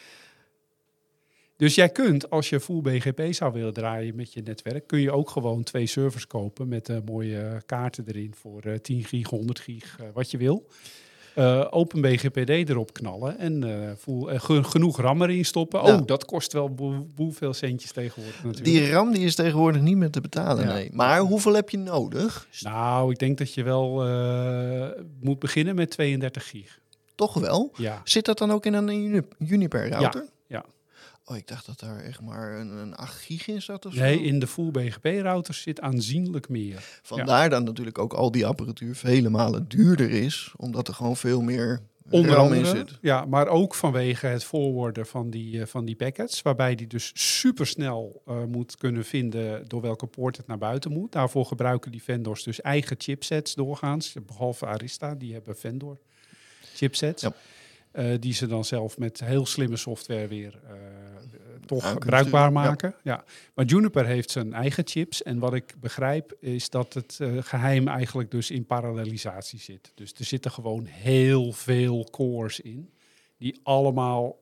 Dus jij kunt, als je full B G P zou willen draaien met je netwerk, kun je ook gewoon twee servers kopen met uh, mooie kaarten erin voor uh, tien gig, honderd gig, uh, wat je wil. Uh, OpenBGPD erop knallen en uh, voel, uh, ge- genoeg RAM erin stoppen. Ja. Oh, dat kost wel boe- boeveel centjes tegenwoordig natuurlijk. Die RAM die is tegenwoordig niet meer te betalen, ja. nee. Maar hoeveel heb je nodig? Nou, ik denk dat je wel uh, moet beginnen met tweeëndertig gig. Toch wel? Ja. Zit dat dan ook in een Juniper router? Ja, ja. Oh, ik dacht dat daar echt maar een, een acht gig in zat of nee, zo. in de full B G P-routers zit aanzienlijk meer. Vandaar ja. dan natuurlijk ook al die apparatuur vele malen duurder is, omdat er gewoon veel meer Onder RAM andere, in zit. Ja, maar ook vanwege het forwarden van die, uh, van die packets, waarbij die dus supersnel uh, moet kunnen vinden door welke poort het naar buiten moet. Daarvoor gebruiken die vendors dus eigen chipsets doorgaans, behalve Arista, die hebben vendor chipsets. Ja. Uh, die ze dan zelf met heel slimme software weer uh, toch ja, bruikbaar maken. Ja. Ja. Maar Juniper heeft zijn eigen chips. En wat ik begrijp is dat het uh, geheim eigenlijk dus in parallelisatie zit. Dus er zitten gewoon heel veel cores in. Die allemaal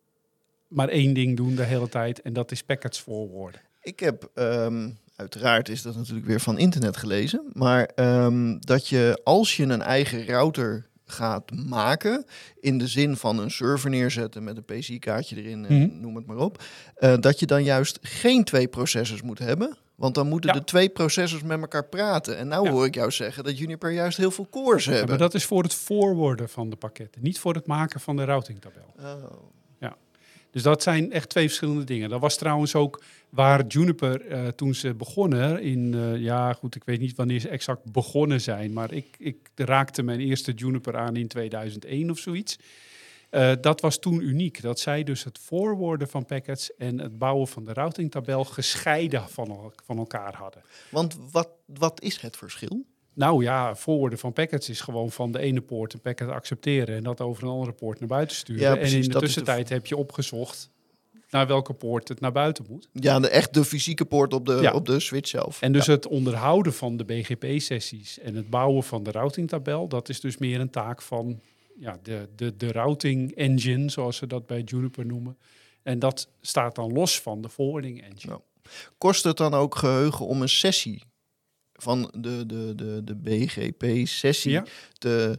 maar één ding doen de hele tijd. En dat is packets forwarden. Ik heb... Um... Uiteraard is dat natuurlijk weer van internet gelezen. Maar um, dat je als je een eigen router gaat maken, in de zin van een server neerzetten met een P C-kaartje erin, en mm-hmm. noem het maar op, uh, dat je dan juist geen twee processors moet hebben, want dan moeten ja. de twee processors met elkaar praten. En nou ja. hoor ik jou zeggen dat Juniper juist heel veel cores hebben. Ja, maar dat is voor het forwarden van de pakketten, niet voor het maken van de routingtabel. Oh. Ja. Dus dat zijn echt twee verschillende dingen. Dat was trouwens ook waar Juniper, uh, toen ze begonnen in... Uh, ja, goed, ik weet niet wanneer ze exact begonnen zijn. Maar ik, ik raakte mijn eerste Juniper aan in tweeduizend één of zoiets. Uh, dat was toen uniek. Dat zij dus het forwarden van packets en het bouwen van de routingtabel gescheiden van, el- van elkaar hadden. Want wat, wat is het verschil? Nou ja, forwarden van packets is gewoon van de ene poort een packet accepteren en dat over een andere poort naar buiten sturen. Ja, precies, en in de dat tussentijd de... heb je opgezocht naar welke poort het naar buiten moet. Ja, de, echt de fysieke poort op de, ja. op de switch zelf. En dus ja. het onderhouden van de B G P-sessies en het bouwen van de routingtabel, dat is dus meer een taak van ja, de, de, de routing engine, zoals ze dat bij Juniper noemen. En dat staat dan los van de forwarding engine. Ja. Kost het dan ook geheugen om een sessie van de, de, de, de B G P-sessie ja. te,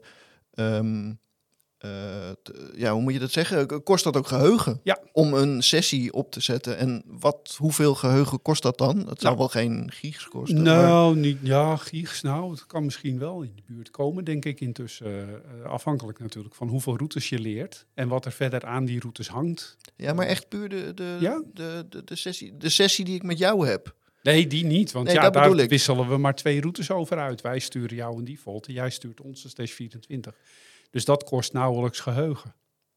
um, uh, te... Ja, hoe moet je dat zeggen? Kost dat ook geheugen ja. om een sessie op te zetten? En wat, hoeveel geheugen kost dat dan? Dat zou nou, wel geen gigs kosten. Nou, maar... niet, ja, gigs. Nou, het kan misschien wel in de buurt komen, denk ik intussen. Uh, afhankelijk natuurlijk van hoeveel routes je leert en wat er verder aan die routes hangt. Ja, maar echt puur de, de, ja? de, de, de, sessie, de sessie die ik met jou heb. Nee, die niet, want nee, ja, daar ik. wisselen we maar twee routes over uit. Wij sturen jou een default en jij stuurt ons een slash vierentwintig. Dus dat kost nauwelijks geheugen.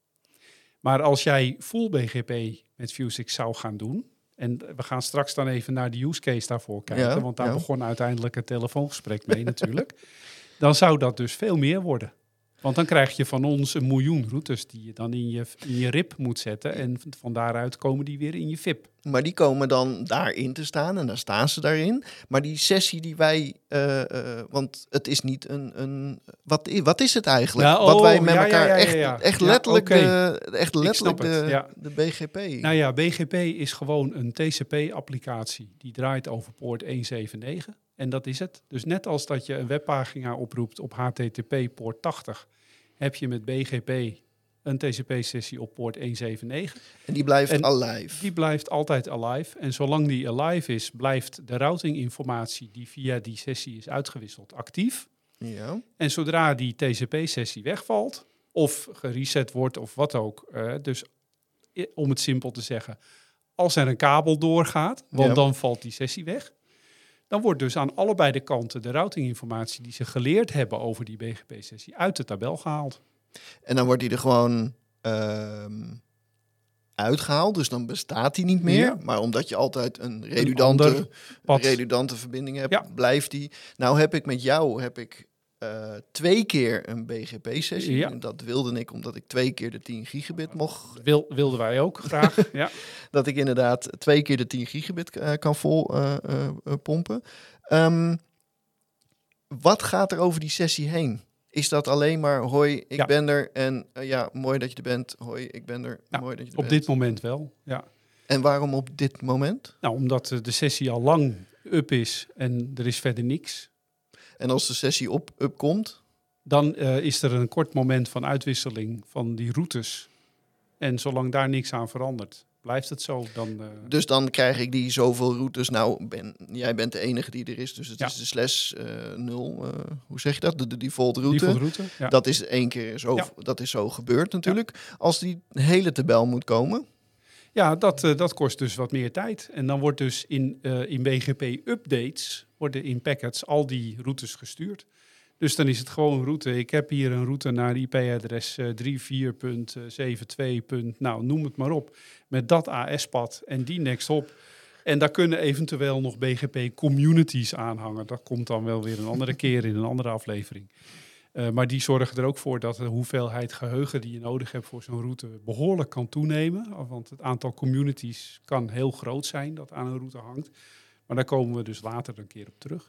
Maar als jij full B G P met Vuzix zou gaan doen, en we gaan straks dan even naar de use case daarvoor kijken, ja, want daar ja. begon uiteindelijk het telefoongesprek mee natuurlijk, dan zou dat dus veel meer worden. Want dan krijg je van ons een miljoen routes die je dan in je, in je R I P moet zetten. En van daaruit komen die weer in je V I P. Maar die komen dan daarin te staan en dan staan ze daarin. Maar die sessie die wij... Uh, uh, want het is niet een... een wat, wat is het eigenlijk? Ja, oh, wat wij met ja, elkaar ja, ja, echt, ja, ja. echt letterlijk, ja, okay. de, echt letterlijk de, het, ja. de B G P. Nou ja, B G P is gewoon een T C P-applicatie. Die draait over poort honderdzevenennegentig. En dat is het. Dus net als dat je een webpagina oproept op H T T P poort tachtig... heb je met B G P een T C P-sessie op poort honderdzevenennegentig. En die blijft en alive. Die blijft altijd alive. En zolang die alive is, blijft de routinginformatie die via die sessie is uitgewisseld actief. Ja. En zodra die T C P-sessie wegvalt, of gereset wordt of wat ook, uh, dus om het simpel te zeggen, als er een kabel doorgaat, want ja. dan valt die sessie weg. Dan wordt dus aan allebei de kanten de routinginformatie die ze geleerd hebben over die B G P-sessie uit de tabel gehaald. En dan wordt die er gewoon uh, uitgehaald, dus dan bestaat die niet meer. Ja. Maar omdat je altijd een redundante, een redundante verbinding hebt, ja. blijft die. Nou heb ik met jou heb ik uh, twee keer een B G P-sessie. Ja. En dat wilde ik omdat ik twee keer de tien gigabit mocht. Wil, wilden wij ook graag, ja. Dat ik inderdaad twee keer de tien gigabit uh, kan vol uh, uh, uh, pompen. Um, wat gaat er over die sessie heen? Is dat alleen maar, hoi, ik ja. ben er en uh, ja, mooi dat je er bent. Hoi, ik ben er, ja, mooi dat je er op bent. Op dit moment wel, ja. En waarom op dit moment? Nou, omdat de sessie al lang up is en er is verder niks. En als de sessie op up komt? Dan uh, is er een kort moment van uitwisseling van die routes. En zolang daar niks aan verandert, blijft het zo. Dan, uh... Dus dan krijg ik die zoveel routes. Nou, ben, jij bent de enige die er is, dus het ja. is de slash uh, nul. Uh, hoe zeg je dat? De, de default route. Default route ja. Dat is één keer zo, ja. dat is zo gebeurd natuurlijk. Ja. Als die hele tabel moet komen. Ja, dat, uh, dat kost dus wat meer tijd. En dan wordt dus in, uh, in B G P-updates, worden in packets al die routes gestuurd. Dus dan is het gewoon een route. Ik heb hier een route naar I P-adres uh, drie vier punt zeven twee. Nou, noem het maar op. Met dat A S-pad en die next op. En daar kunnen eventueel nog B G P-communities aan hangen. Dat komt dan wel weer een andere keer in een andere aflevering. Uh, maar die zorgen er ook voor dat de hoeveelheid geheugen die je nodig hebt voor zo'n route behoorlijk kan toenemen. Want het aantal communities kan heel groot zijn dat aan een route hangt. Maar daar komen we dus later een keer op terug.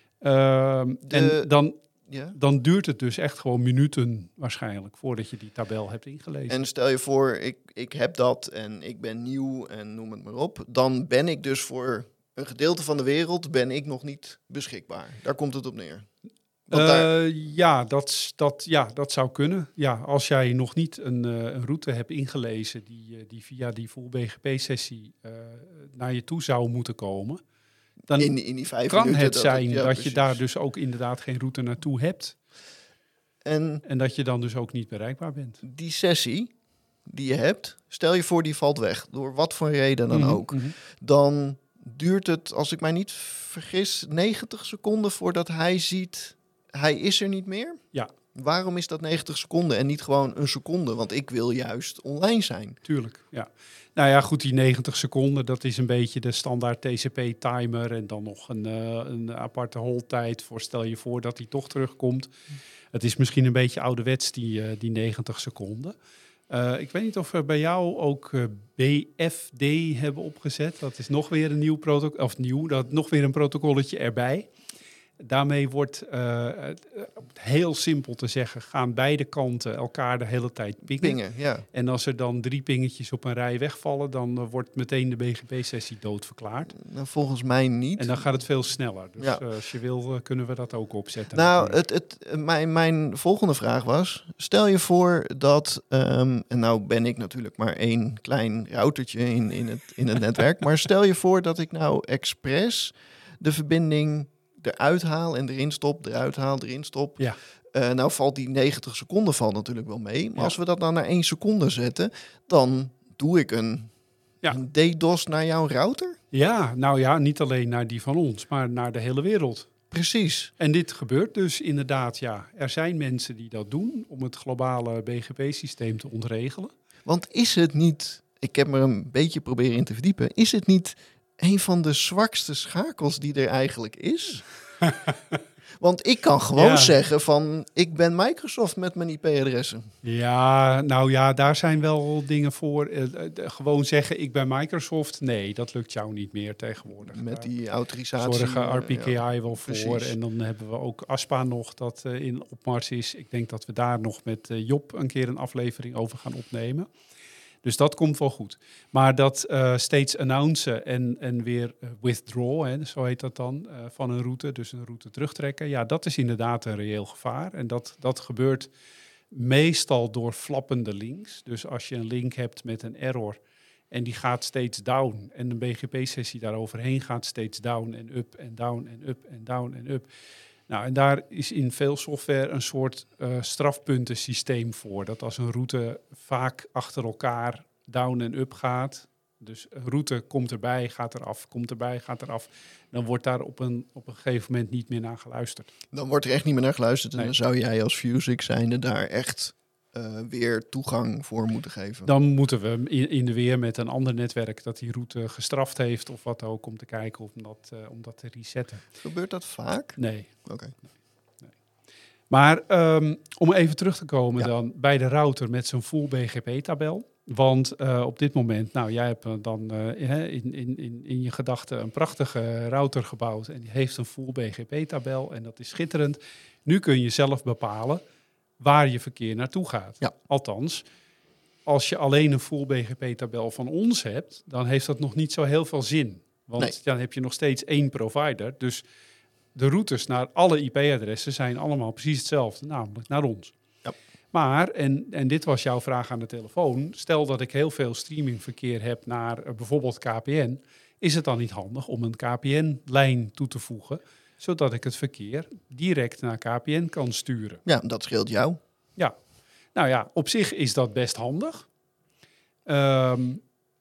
Uh, de, en dan, ja? dan duurt het dus echt gewoon minuten waarschijnlijk voordat je die tabel hebt ingelezen. En stel je voor, ik, ik heb dat en ik ben nieuw en noem het maar op. Dan ben ik dus voor een gedeelte van de wereld ben ik nog niet beschikbaar. Daar komt het op neer. Uh, daar... ja, dat, dat, ja, dat zou kunnen. Ja, als jij nog niet een, uh, een route hebt ingelezen die, uh, die via die full B G P-sessie uh, naar je toe zou moeten komen, dan in, in die vijf kan minuten het zijn dat, het, ja, dat precies. je daar dus ook inderdaad geen route naartoe hebt. En, en dat je dan dus ook niet bereikbaar bent. Die sessie die je hebt, stel je voor die valt weg, door wat voor reden dan mm-hmm, ook. Mm-hmm. Dan duurt het, als ik mij niet vergis, negentig seconden voordat hij ziet, hij is er niet meer. Ja. Waarom is dat negentig seconden en niet gewoon een seconde? Want ik wil juist online zijn. Tuurlijk, ja. Nou ja, goed, die negentig seconden, dat is een beetje de standaard T C P-timer. En dan nog een, uh, een aparte hold-tijd voor, stel je voor dat hij toch terugkomt. Het is misschien een beetje ouderwets, die, uh, die negentig seconden. Uh, ik weet niet of we bij jou ook uh, B F D hebben opgezet. Dat is nog weer een nieuw protocol, of nieuw, dat nog weer een protocolletje erbij. Daarmee wordt, uh, heel simpel te zeggen, gaan beide kanten elkaar de hele tijd pingen. pingen ja. En als er dan drie pingetjes op een rij wegvallen, dan uh, wordt meteen de B G P-sessie doodverklaard. Nou, volgens mij niet. En dan gaat het veel sneller. Dus ja. uh, als je wil, uh, kunnen we dat ook opzetten. Nou, het, het, mijn, mijn volgende vraag was, stel je voor dat, um, en nou ben ik natuurlijk maar één klein routertje in, in, het, in het netwerk, maar stel je voor dat ik nou expres de verbinding eruit haal en erin stop, eruit haal, erin stop. Ja. Uh, nou valt die negentig seconden valt natuurlijk wel mee. Maar ja. als we dat dan naar één seconde zetten, dan doe ik een, ja. een DDoS naar jouw router? Ja, nou ja, niet alleen naar die van ons, maar naar de hele wereld. Precies. En dit gebeurt dus inderdaad, ja. Er zijn mensen die dat doen om het globale B G P-systeem te ontregelen. Want is het niet, ik heb me een beetje proberen in te verdiepen, is het niet een van de zwakste schakels die er eigenlijk is? Want ik kan gewoon ja. zeggen van, ik ben Microsoft met mijn I P-adressen. Ja, nou ja, daar zijn wel dingen voor. Uh, uh, gewoon zeggen, ik ben Microsoft. Nee, dat lukt jou niet meer tegenwoordig. Met die autorisatie. Zorgen R P K I ja, wel voor. Precies. En dan hebben we ook ASPA nog, dat uh, in opmars is. Ik denk dat we daar nog met uh, Job een keer een aflevering over gaan opnemen. Dus dat komt wel goed. Maar dat uh, steeds announcen en, en weer uh, withdraw, hè, zo heet dat dan, uh, van een route, dus een route terugtrekken. Ja, dat is inderdaad een reëel gevaar. En dat, dat gebeurt meestal door flappende links. Dus als je een link hebt met een error en die gaat steeds down en een B G P-sessie daaroverheen gaat steeds down en up en down en up en down en up. Nou, en daar is in veel software een soort uh, strafpuntensysteem voor. Dat als een route vaak achter elkaar down en up gaat, dus een route komt erbij, gaat eraf, komt erbij, gaat eraf, dan wordt daar op een, op een gegeven moment niet meer naar geluisterd. Dan wordt er echt niet meer naar geluisterd en nee. dan zou jij als Vuzix zijnde daar echt uh, weer toegang voor moeten geven. Dan moeten we in, in de weer met een ander netwerk dat die route gestraft heeft of wat ook, om te kijken of om dat, uh, om dat te resetten. Gebeurt dat vaak? Nee. Oké. Okay. Nee. Maar um, om even terug te komen Ja. dan bij de router met zo'n full B G P-tabel. Want uh, op dit moment, nou, jij hebt uh, dan uh, in, in, in, in je gedachten een prachtige router gebouwd. En die heeft een full B G P-tabel en dat is schitterend. Nu kun je zelf bepalen waar je verkeer naartoe gaat. Ja. Althans, als je alleen een full B G P-tabel van ons hebt, dan heeft dat nog niet zo heel veel zin. Want Nee. dan heb je nog steeds één provider. Dus de routes naar alle I P-adressen zijn allemaal precies hetzelfde, namelijk naar ons. Ja. Maar, en, en dit was jouw vraag aan de telefoon, stel dat ik heel veel streamingverkeer heb naar uh, bijvoorbeeld K P N, is het dan niet handig om een K P N-lijn toe te voegen, zodat ik het verkeer direct naar K P N kan sturen? Ja, dat scheelt jou. Ja, nou ja, op zich is dat best handig. Um,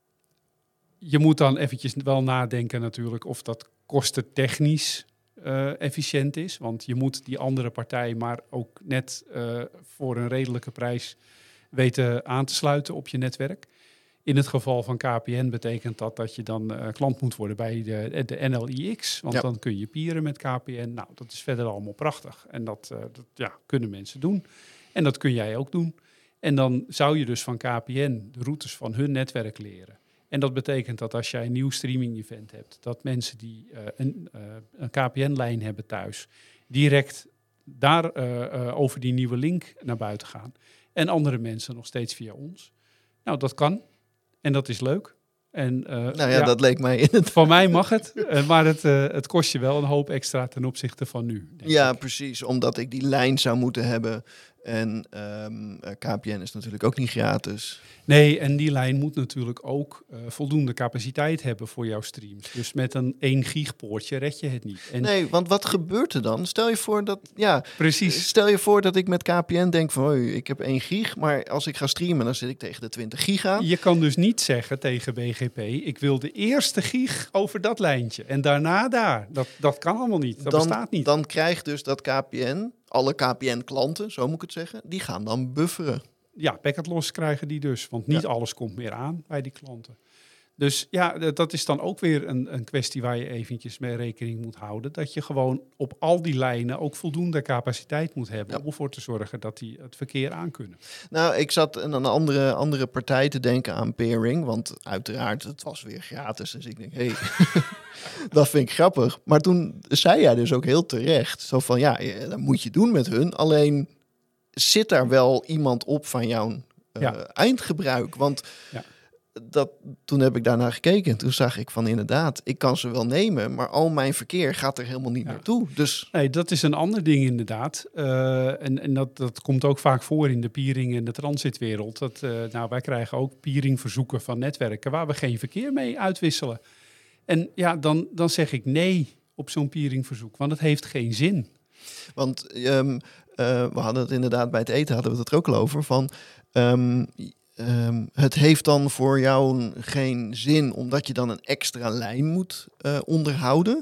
je moet dan eventjes wel nadenken natuurlijk of dat kostentechnisch uh, efficiënt is. Want je moet die andere partij maar ook net uh, voor een redelijke prijs weten aan te sluiten op je netwerk. In het geval van K P N betekent dat dat je dan uh, klant moet worden bij de, de N L I X. Want ja. dan kun je pieren met K P N. Nou, dat is verder allemaal prachtig. En dat, uh, dat ja, kunnen mensen doen. En dat kun jij ook doen. En dan zou je dus van K P N de routes van hun netwerk leren. En dat betekent dat als jij een nieuw streaming-event hebt, dat mensen die uh, een, uh, een K P N-lijn hebben thuis, direct daar uh, uh, over die nieuwe link naar buiten gaan. En andere mensen nog steeds via ons. Nou, dat kan. En dat is leuk. En, uh, nou ja, ja, dat leek mij in het... Van mij mag het, uh, maar het, uh, het kost je wel een hoop extra ten opzichte van nu. Ja, ik. precies. Omdat ik die lijn zou moeten hebben. En um, K P N is natuurlijk ook niet gratis. Nee, en die lijn moet natuurlijk ook uh, voldoende capaciteit hebben voor jouw streams. Dus met een één gig poortje red je het niet. En nee, want wat gebeurt er dan? Stel je voor dat, ja, precies. Stel je voor dat ik met K P N denk van, hoi, ik heb één gig, maar als ik ga streamen, dan zit ik tegen de twintig gig aan. Je kan dus niet zeggen tegen B G P, ik wil de eerste gig over dat lijntje en daarna daar. Dat, dat kan allemaal niet. Dat dan, bestaat niet. Dan krijgt dus dat K P N, alle K P N-klanten, zo moet ik het zeggen, die gaan dan bufferen. Ja, packet loss krijgen die dus, want niet ja. alles komt meer aan bij die klanten. Dus ja, dat is dan ook weer een, een kwestie waar je eventjes mee rekening moet houden. Dat je gewoon op al die lijnen ook voldoende capaciteit moet hebben, ja, om ervoor te zorgen dat die het verkeer aankunnen. Nou, ik zat aan een andere, andere partij te denken aan peering, want uiteraard, het was weer gratis. Dus ik denk, hé, hey, dat vind ik grappig. Maar toen zei jij dus ook heel terecht, zo van, ja, dat moet je doen met hun. Alleen zit daar wel iemand op van jouw uh, ja. eindgebruik? Want ja. dat, toen heb ik daarnaar gekeken en toen zag ik van inderdaad, ik kan ze wel nemen, maar al mijn verkeer gaat er helemaal niet ja. naartoe. Dus... Nee, dat is een ander ding inderdaad. Uh, en en dat, dat komt ook vaak voor in de peering en de transitwereld. Dat, uh, nou, wij krijgen ook peeringverzoeken van netwerken waar we geen verkeer mee uitwisselen. En ja, dan, dan zeg ik nee op zo'n peeringverzoek, want het heeft geen zin. Want um, uh, we hadden het inderdaad bij het eten hadden we het er ook al over van um, um, het heeft dan voor jou geen zin omdat je dan een extra lijn moet uh, onderhouden.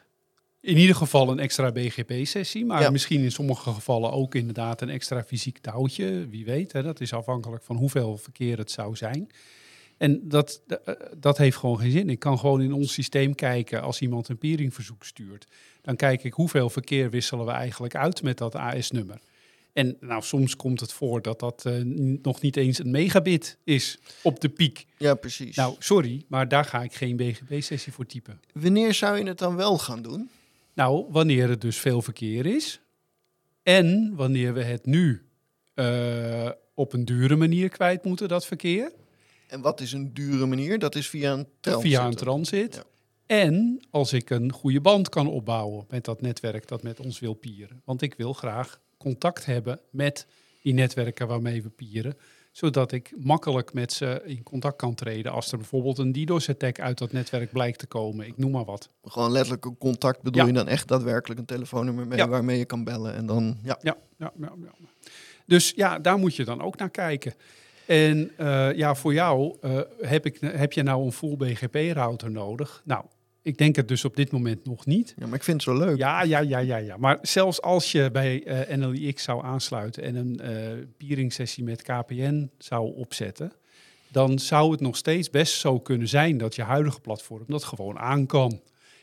In ieder geval een extra B G P-sessie, maar ja. misschien in sommige gevallen ook inderdaad een extra fysiek touwtje. Wie weet, hè, dat is afhankelijk van hoeveel verkeer het zou zijn. En dat, dat heeft gewoon geen zin. Ik kan gewoon in ons systeem kijken als iemand een peeringverzoek stuurt. Dan kijk ik hoeveel verkeer wisselen we eigenlijk uit met dat A S-nummer. En nou, soms komt het voor dat dat uh, nog niet eens een megabit is op de piek. Ja, precies. Nou, sorry, maar daar ga ik geen B G P-sessie voor typen. Wanneer zou je het dan wel gaan doen? Nou, wanneer het dus veel verkeer is. En wanneer we het nu uh, op een dure manier kwijt moeten, dat verkeer. En wat is een dure manier? Dat is via een transit. Via een transit. Ja. En als ik een goede band kan opbouwen met dat netwerk dat met ons wil pieren. Want ik wil graag contact hebben met die netwerken waarmee we pieren. Zodat ik makkelijk met ze in contact kan treden als er bijvoorbeeld een DDoS-attack uit dat netwerk blijkt te komen. Ik noem maar wat. Gewoon letterlijk een contact bedoel ja. je dan echt daadwerkelijk een telefoonnummer mee ja. waarmee je kan bellen. En dan, ja. Ja, ja, ja, ja. Dus ja, daar moet je dan ook naar kijken. En uh, ja, voor jou uh, heb, ik, heb je nou een full B G P-router nodig? Nou, ik denk het dus op dit moment nog niet. Ja, maar ik vind het zo leuk. Ja, ja, ja, ja, ja. Maar zelfs als je bij uh, N L I X zou aansluiten en een uh, peering-sessie met K P N zou opzetten, dan zou het nog steeds best zo kunnen zijn dat je huidige platform dat gewoon aan kan.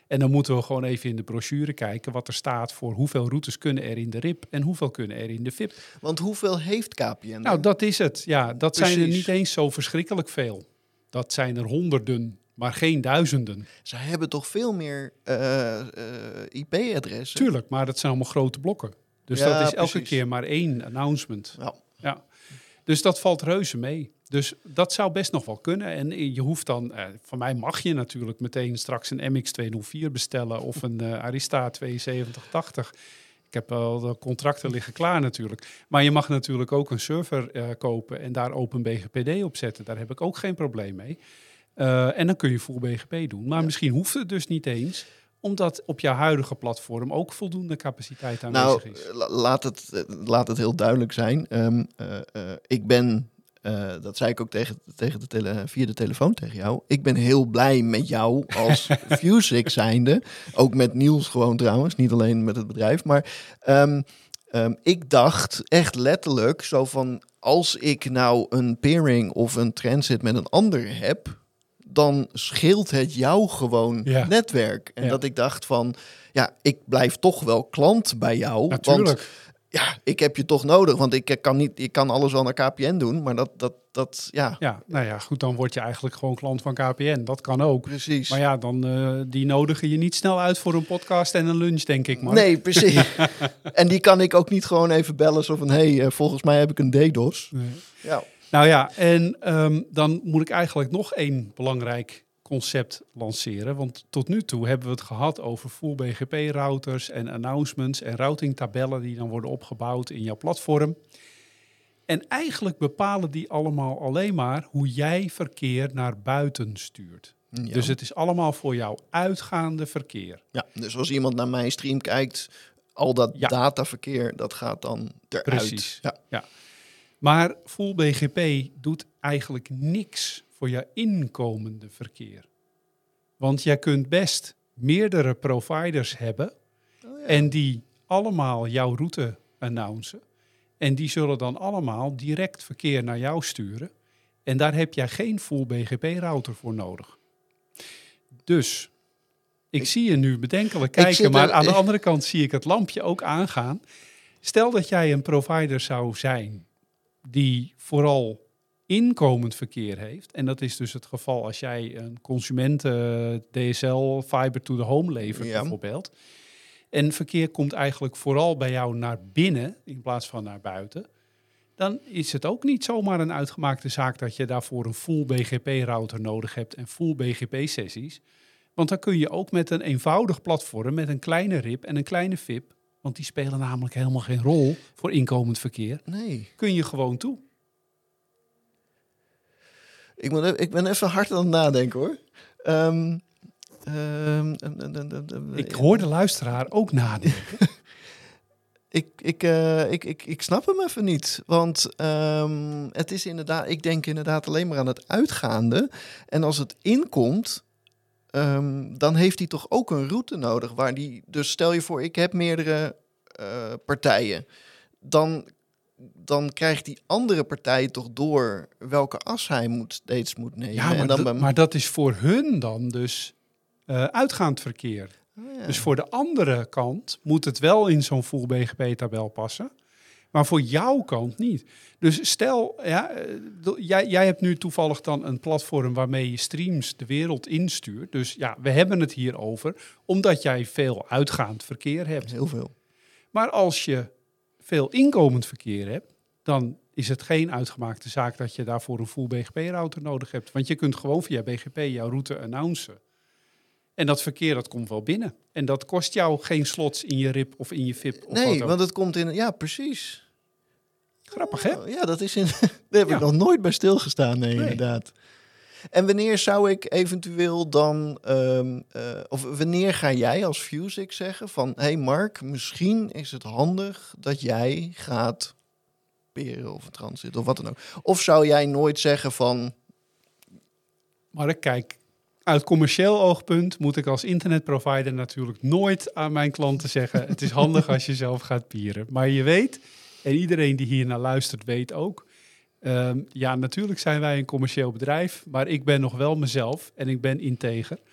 En dan moeten we gewoon even in de brochure kijken wat er staat voor hoeveel routes kunnen er in de R I P en hoeveel kunnen er in de V I P. Want hoeveel heeft K P N? Nou, dat is het. Ja, dat Precies. zijn er niet eens zo verschrikkelijk veel. Dat zijn er honderden, maar geen duizenden. Ze hebben toch veel meer uh, uh, I P-adressen? Tuurlijk, maar dat zijn allemaal grote blokken. Dus Ja, dat is elke precies. keer maar één announcement. Ja. Ja. Dus dat valt reuze mee. Dus dat zou best nog wel kunnen. En je hoeft dan, eh, van mij mag je natuurlijk meteen straks een M X tweehonderdvier bestellen of een uh, Arista tweeënzeventig tachtig. Ik heb al de contracten liggen klaar natuurlijk. Maar je mag natuurlijk ook een server uh, kopen en daar OpenBGP op zetten. Daar heb ik ook geen probleem mee. Uh, en dan kun je full B G P doen. Maar ja. misschien hoeft het dus niet eens, omdat op jouw huidige platform ook voldoende capaciteit aanwezig nou, is. Nou, laat het, laat het heel duidelijk zijn. Um, uh, uh, ik ben, uh, dat zei ik ook tegen, tegen de tele, via de telefoon tegen jou. Ik ben heel blij met jou als Vuzix zijnde. Ook met Niels gewoon trouwens, niet alleen met het bedrijf. Maar um, um, ik dacht echt letterlijk zo van, als ik nou een peering of een transit met een ander heb, dan scheelt het jou gewoon ja. netwerk. En ja. dat ik dacht van, ja, ik blijf toch wel klant bij jou. Natuurlijk. Want ja, ik heb je toch nodig, want ik kan niet, ik kan alles wel naar K P N doen, maar dat, dat, dat, ja. Ja, nou ja, goed, dan word je eigenlijk gewoon klant van K P N. Dat kan ook. Precies. Maar ja, dan uh, die nodigen je niet snel uit voor een podcast en een lunch, denk ik maar. Nee, precies. En die kan ik ook niet gewoon even bellen zo van, hé, hey, uh, volgens mij heb ik een DDoS. Nee. Ja. Nou ja, en um, dan moet ik eigenlijk nog één belangrijk concept lanceren. Want tot nu toe hebben we het gehad over full B G P-routers en announcements en routingtabellen die dan worden opgebouwd in jouw platform. En eigenlijk bepalen die allemaal alleen maar hoe jij verkeer naar buiten stuurt. Ja. Dus het is allemaal voor jouw uitgaande verkeer. Ja, dus als iemand naar mijn stream kijkt, al dat ja. dataverkeer, dat gaat dan eruit. Precies, ja. ja. Maar full B G P doet eigenlijk niks voor je inkomende verkeer. Want jij kunt best meerdere providers hebben oh ja. en die allemaal jouw route announcen. En die zullen dan allemaal direct verkeer naar jou sturen. En daar heb jij geen full B G P-router voor nodig. Dus ik, ik zie je nu bedenkelijk kijken, maar er, aan de andere kant zie ik het lampje ook aangaan. Stel dat jij een provider zou zijn die vooral inkomend verkeer heeft. En dat is dus het geval als jij een consumenten D S L fiber to the home levert ja. bijvoorbeeld. En verkeer komt eigenlijk vooral bij jou naar binnen in plaats van naar buiten. Dan is het ook niet zomaar een uitgemaakte zaak dat je daarvoor een full B G P-router nodig hebt en full B G P-sessies. Want dan kun je ook met een eenvoudig platform, met een kleine R I P en een kleine V I P, want die spelen namelijk helemaal geen rol voor inkomend verkeer, nee. kun je gewoon toe. Ik, moet, ik ben even hard aan het nadenken hoor. Um, um, ik hoor de luisteraar ook nadenken. ik, ik, uh, ik, ik, ik snap hem even niet. Want um, het is inderdaad, ik denk inderdaad alleen maar aan het uitgaande. En als het inkomt, um, dan heeft hij toch ook een route nodig. Waar die, dus stel je voor, ik heb meerdere uh, partijen. Dan dan krijgt die andere partij toch door welke as hij moet, steeds moet nemen. Ja, maar, en dan d- maar dat is voor hun dan dus uh, uitgaand verkeer. Oh, ja. Dus voor de andere kant moet het wel in zo'n full B G P-tabel passen, maar voor jouw kant niet. Dus stel, ja, jij, jij hebt nu toevallig dan een platform waarmee je streams de wereld instuurt. Dus ja, we hebben het hier over, omdat jij veel uitgaand verkeer hebt. Heel veel. Maar als je veel inkomend verkeer hebt, dan is het geen uitgemaakte zaak dat je daarvoor een full B G P-router nodig hebt. Want je kunt gewoon via B G P jouw route announcen. En dat verkeer, dat komt wel binnen. En dat kost jou geen slots in je R I P of in je V I P. Of nee, want het komt in... Ja, precies. Grappig, hè? Oh, ja, dat is in... Daar heb ja. ik nog nooit bij stilgestaan, nee, nee, inderdaad. En wanneer zou ik eventueel dan... Um, uh, of wanneer ga jij als Vuzix zeggen van... Hé hey Mark, misschien is het handig dat jij gaat peren of transit of wat dan ook. Of zou jij nooit zeggen van... Mark, kijk, uit commercieel oogpunt moet ik als internetprovider natuurlijk nooit aan mijn klanten zeggen... het is handig als je zelf gaat pieren. Maar je weet, en iedereen die hier naar luistert weet ook... Um, ja, natuurlijk zijn wij een commercieel bedrijf, maar ik ben nog wel mezelf en ik ben integer.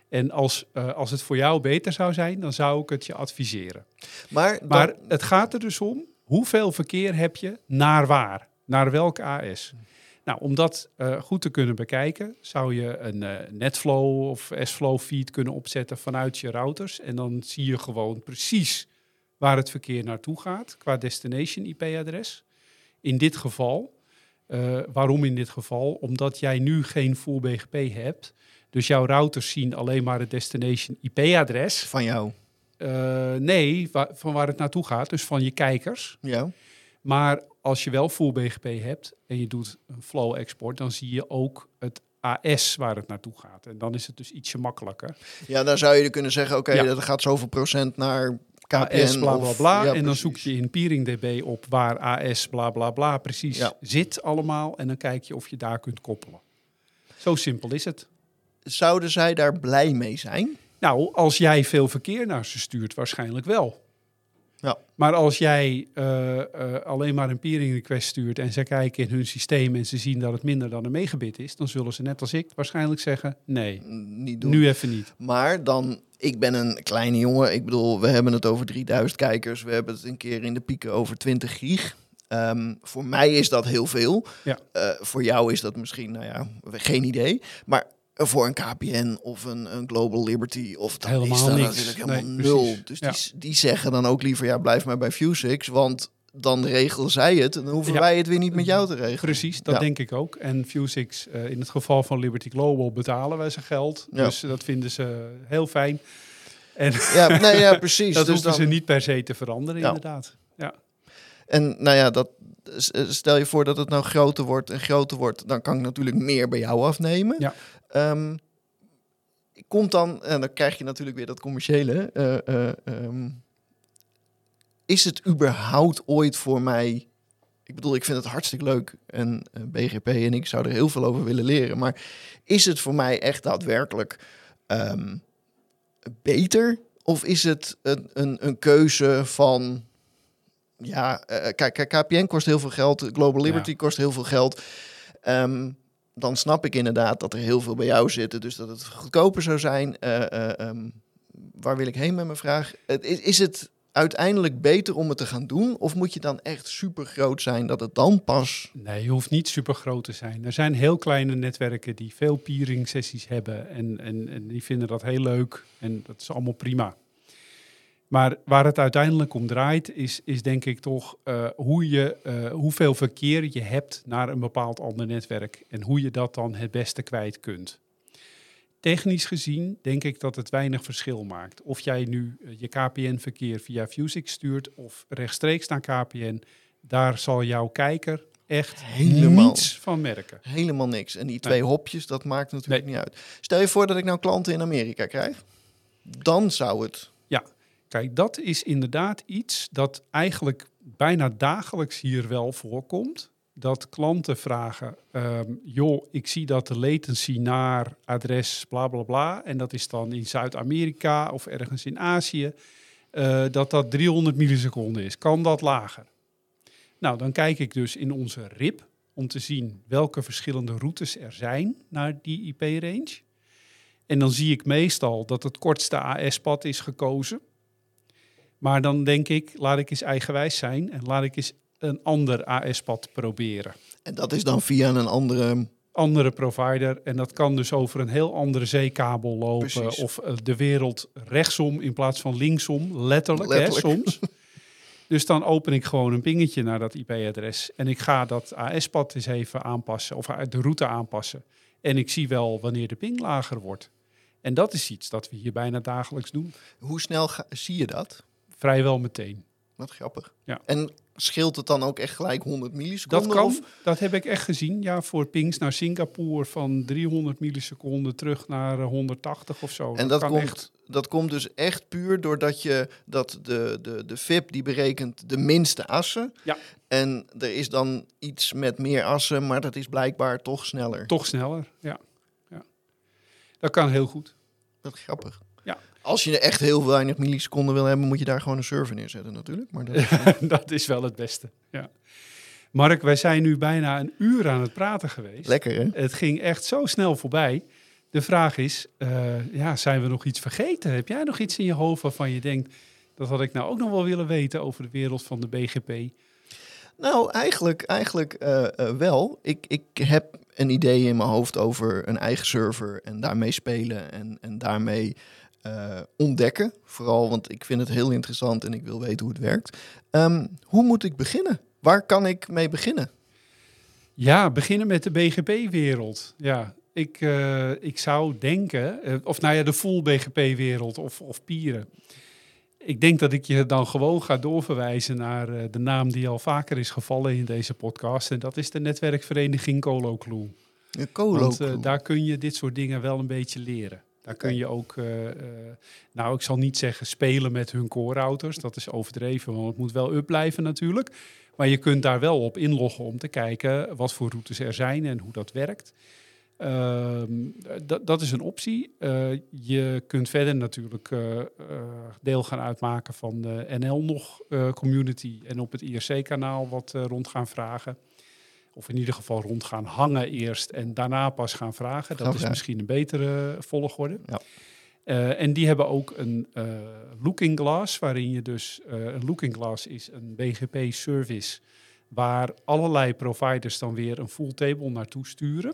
En als, uh, als het voor jou beter zou zijn, dan zou ik het je adviseren. Maar, dan... maar het gaat er dus om, hoeveel verkeer heb je naar waar? Naar welk A S? Nou, om dat uh, goed te kunnen bekijken, zou je een uh, NetFlow of S-Flow feed kunnen opzetten vanuit je routers. En dan zie je gewoon precies waar het verkeer naartoe gaat qua destination I P-adres. In dit geval, uh, waarom in dit geval? Omdat jij nu geen full B G P hebt. Dus jouw routers zien alleen maar het destination I P-adres. Van jou? Uh, nee, wa- van waar het naartoe gaat, dus van je kijkers. Ja. Maar als je wel full B G P hebt en je doet een flow export, dan zie je ook het A S waar het naartoe gaat. En dan is het dus ietsje makkelijker. Ja, dan zou je kunnen zeggen, oké, okay, ja. dat gaat zoveel procent naar K P N. A S, bla, bla, bla. Of, ja, en dan precies. zoek je in PeeringDB op waar A S, bla, bla, bla, precies ja. zit allemaal. En dan kijk je of je daar kunt koppelen. Zo simpel is het. Zouden zij daar blij mee zijn? Nou, als jij veel verkeer naar ze stuurt, waarschijnlijk wel. Ja. Maar als jij uh, uh, alleen maar een peering request stuurt en ze kijken in hun systeem en ze zien dat het minder dan een megabit is, dan zullen ze net als ik waarschijnlijk zeggen, nee, niet doen. Nu even niet. Maar dan, ik ben een kleine jongen, ik bedoel, we hebben het over drieduizend kijkers, we hebben het een keer in de pieken over twintig gig. Um, voor mij is dat heel veel. Ja. Uh, voor jou is dat misschien, nou ja, geen idee. Maar voor een K P N of een, een Global Liberty of dat helemaal is dat niks. natuurlijk helemaal Nee, nul. precies. Dus ja. die, die zeggen dan ook liever, ja, blijf maar bij Vuzix, want dan regelen zij het en dan hoeven ja. wij het weer niet met jou te regelen. Precies, dat ja. denk ik ook. En Vuzix, uh, in het geval van Liberty Global, betalen wij ze geld. Ja. Dus dat vinden ze heel fijn. En ja, nee, ja, precies. dat dus hoeven dan... ze niet per se te veranderen, ja. inderdaad. Ja. En nou ja, dat, stel je voor dat het nou groter wordt en groter wordt, dan kan ik natuurlijk meer bij jou afnemen. Ja. Um, komt dan, en dan krijg je natuurlijk weer dat commerciële. Uh, uh, um, is het überhaupt ooit voor mij... Ik bedoel, ik vind het hartstikke leuk en uh, B G P en ik zou er heel veel over willen leren. Maar is het voor mij echt daadwerkelijk um, beter? Of is het een, een, een keuze van... Ja, uh, kijk, K P N kost heel veel geld. Global Liberty ja. kost heel veel geld. Um, dan snap ik inderdaad dat er heel veel bij jou zitten. Dus dat het goedkoper zou zijn. Uh, uh, um, waar wil ik heen met mijn vraag? Uh, is, is het uiteindelijk beter om het te gaan doen? Of moet je dan echt super groot zijn dat het dan pas... Nee, je hoeft niet super groot te zijn. Er zijn heel kleine netwerken die veel peering sessies hebben. En, en, en die vinden dat heel leuk. En dat is allemaal prima. Maar waar het uiteindelijk om draait, is, is denk ik toch uh, hoe je, uh, hoeveel verkeer je hebt naar een bepaald ander netwerk. En hoe je dat dan het beste kwijt kunt. Technisch gezien denk ik dat het weinig verschil maakt. Of jij nu uh, je K P N-verkeer via Vuzix stuurt of rechtstreeks naar K P N. Daar zal jouw kijker echt helemaal niets van merken. Helemaal niks. En die twee nee. hopjes, dat maakt natuurlijk nee. niet uit. Stel je voor dat ik nou klanten in Amerika krijg. Dan zou het... Ja. Kijk, dat is inderdaad iets dat eigenlijk bijna dagelijks hier wel voorkomt. Dat klanten vragen, um, joh, ik zie dat de latency naar adres bla bla bla, en dat is dan in Zuid-Amerika of ergens in Azië, uh, dat dat driehonderd milliseconden is. Kan dat lager? Nou, dan kijk ik dus in onze R I P om te zien welke verschillende routes er zijn naar die I P-range. En dan zie ik meestal dat het kortste A S-pad is gekozen. Maar dan denk ik, laat ik eens eigenwijs zijn en laat ik eens een ander A S-pad proberen. En dat is dan via een andere... Andere provider. En dat kan dus over een heel andere zeekabel lopen. Precies. Of uh, de wereld rechtsom in plaats van linksom. Letterlijk, Letterlijk. Hè, soms. Dus dan open ik gewoon een pingetje naar dat I P-adres. En ik ga dat A S-pad eens even aanpassen. Of de route aanpassen. En ik zie wel wanneer de ping lager wordt. En dat is iets dat we hier bijna dagelijks doen. Hoe snel ga, zie je dat? Vrijwel meteen. Wat grappig. Ja. En scheelt het dan ook echt gelijk honderd milliseconden? Dat kan, of? Dat heb ik echt gezien. Ja, voor pings naar Singapore van driehonderd milliseconden terug naar honderdtachtig of zo. En dat, dat, kan komt, echt... dat komt dus echt puur doordat je dat de, de, de V I P die berekent de minste assen. Ja. En er is dan iets met meer assen, maar dat is blijkbaar toch sneller. Toch sneller, ja. ja. Dat kan heel goed. Wat grappig. Ja. Als je echt heel weinig milliseconden wil hebben, moet je daar gewoon een server neerzetten natuurlijk. Maar dat, is, dat is wel het beste, ja. Mark, wij zijn nu bijna een uur aan het praten geweest. Lekker, hè? Het ging echt zo snel voorbij. De vraag is, uh, ja, zijn we nog iets vergeten? Heb jij nog iets in je hoofd waarvan je denkt, dat had ik nou ook nog wel willen weten over de wereld van de B G P? Nou, eigenlijk, eigenlijk uh, uh, wel. Ik, ik heb een idee in mijn hoofd over een eigen server en daarmee spelen en, en daarmee uh, ontdekken. Vooral, want ik vind het heel interessant en ik wil weten hoe het werkt. Um, hoe moet ik beginnen? Waar kan ik mee beginnen? Ja, beginnen met de B G P-wereld. Ja, ik, uh, ik zou denken, uh, of nou ja, de full B G P-wereld of, of pieren. Ik denk dat ik je dan gewoon ga doorverwijzen naar uh, de naam die al vaker is gevallen in deze podcast. En dat is de netwerkvereniging ColoClue. De ColoClue. Want uh, daar kun je dit soort dingen wel een beetje leren. Daar kun je ook, uh, uh, nou ik zal niet zeggen spelen met hun core-routers. Dat is overdreven, want het moet wel up blijven natuurlijk. Maar je kunt daar wel op inloggen om te kijken wat voor routes er zijn en hoe dat werkt. Uh, d- dat is een optie. Uh, je kunt verder natuurlijk uh, uh, deel gaan uitmaken van de N L nog uh, community en op het I R C-kanaal wat uh, rond gaan vragen. Of in ieder geval rond gaan hangen eerst en daarna pas gaan vragen. Dat is misschien een betere volgorde. Ja. Uh, en die hebben ook een uh, looking glass, waarin je dus... Uh, een looking glass is een B G P-service waar allerlei providers dan weer een full table naartoe sturen.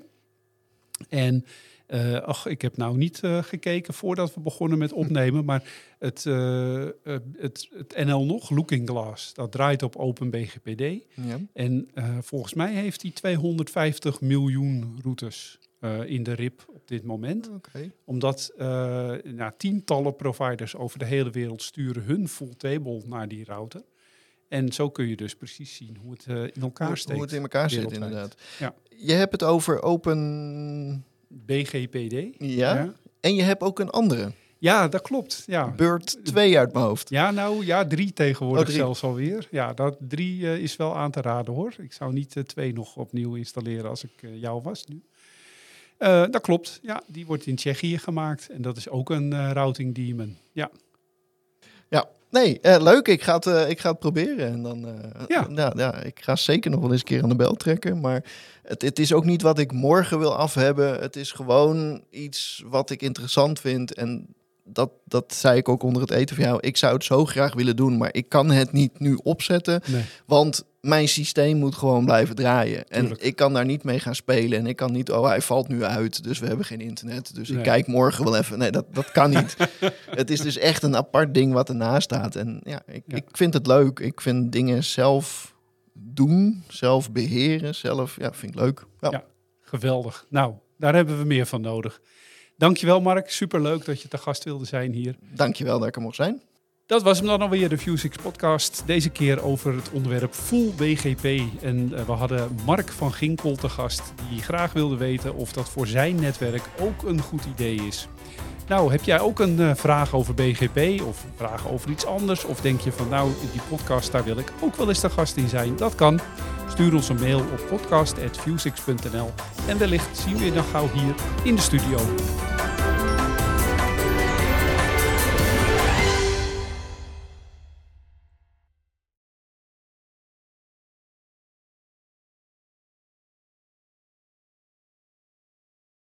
En uh, ach, ik heb nou niet uh, gekeken voordat we begonnen met opnemen, maar het, uh, uh, het, het N L nog, Looking Glass, dat draait op OpenBGPD. Ja. En uh, volgens mij heeft hij tweehonderdvijftig miljoen routes uh, in de R I P op dit moment. Okay. Omdat uh, nou, tientallen providers over de hele wereld sturen hun full table naar die router. En zo kun je dus precies zien hoe het uh, in elkaar hoe, steekt. Hoe het in elkaar zit, inderdaad. Ja. Je hebt het over Open... B G P D. Ja. ja. En je hebt ook een andere. Ja, dat klopt. Ja. Beurt twee uit mijn hoofd. Ja, nou ja, drie tegenwoordig oh, drie. zelfs alweer. Ja, dat drie uh, is wel aan te raden hoor. Ik zou niet uh, twee nog opnieuw installeren als ik uh, jou was nu. Uh, dat klopt. Ja, die wordt in Tsjechië gemaakt. En dat is ook een uh, routing daemon. Ja. Ja. Nee, uh, leuk. Ik ga, het, uh, ik ga het proberen. En dan, uh, ja. Uh, ja, ja, ik ga zeker nog wel eens een keer aan de bel trekken. Maar het, het is ook niet wat ik morgen wil afhebben. Het is gewoon iets wat ik interessant vind. En dat, dat zei ik ook onder het eten van jou. Ik zou het zo graag willen doen, maar ik kan het niet nu opzetten. Nee. Want mijn systeem moet gewoon blijven draaien. En Tuurlijk. Ik kan daar niet mee gaan spelen. En ik kan niet, oh, hij valt nu uit, dus we hebben geen internet. Dus nee. ik kijk morgen wel even. Nee, dat, dat kan niet. Het is dus echt een apart ding wat ernaast staat. En ja ik, ja, ik vind het leuk. Ik vind dingen zelf doen, zelf beheren, zelf, ja, vind ik leuk. Ja. Ja, geweldig. Nou, daar hebben we meer van nodig. Dankjewel Mark, superleuk dat je te gast wilde zijn hier. Dankjewel dat ik er mocht zijn. Dat was hem dan alweer, de Vuzix podcast. Deze keer over het onderwerp Full B G P. En uh, we hadden Mark van Ginkel te gast, die graag wilde weten of dat voor zijn netwerk ook een goed idee is. Nou, heb jij ook een uh, vraag over B G P of vragen over iets anders? Of denk je van nou, in die podcast, daar wil ik ook wel eens de gast in zijn? Dat kan. Stuur ons een mail op podcast at vuzix punt n l en wellicht zien we je dan gauw hier in de studio.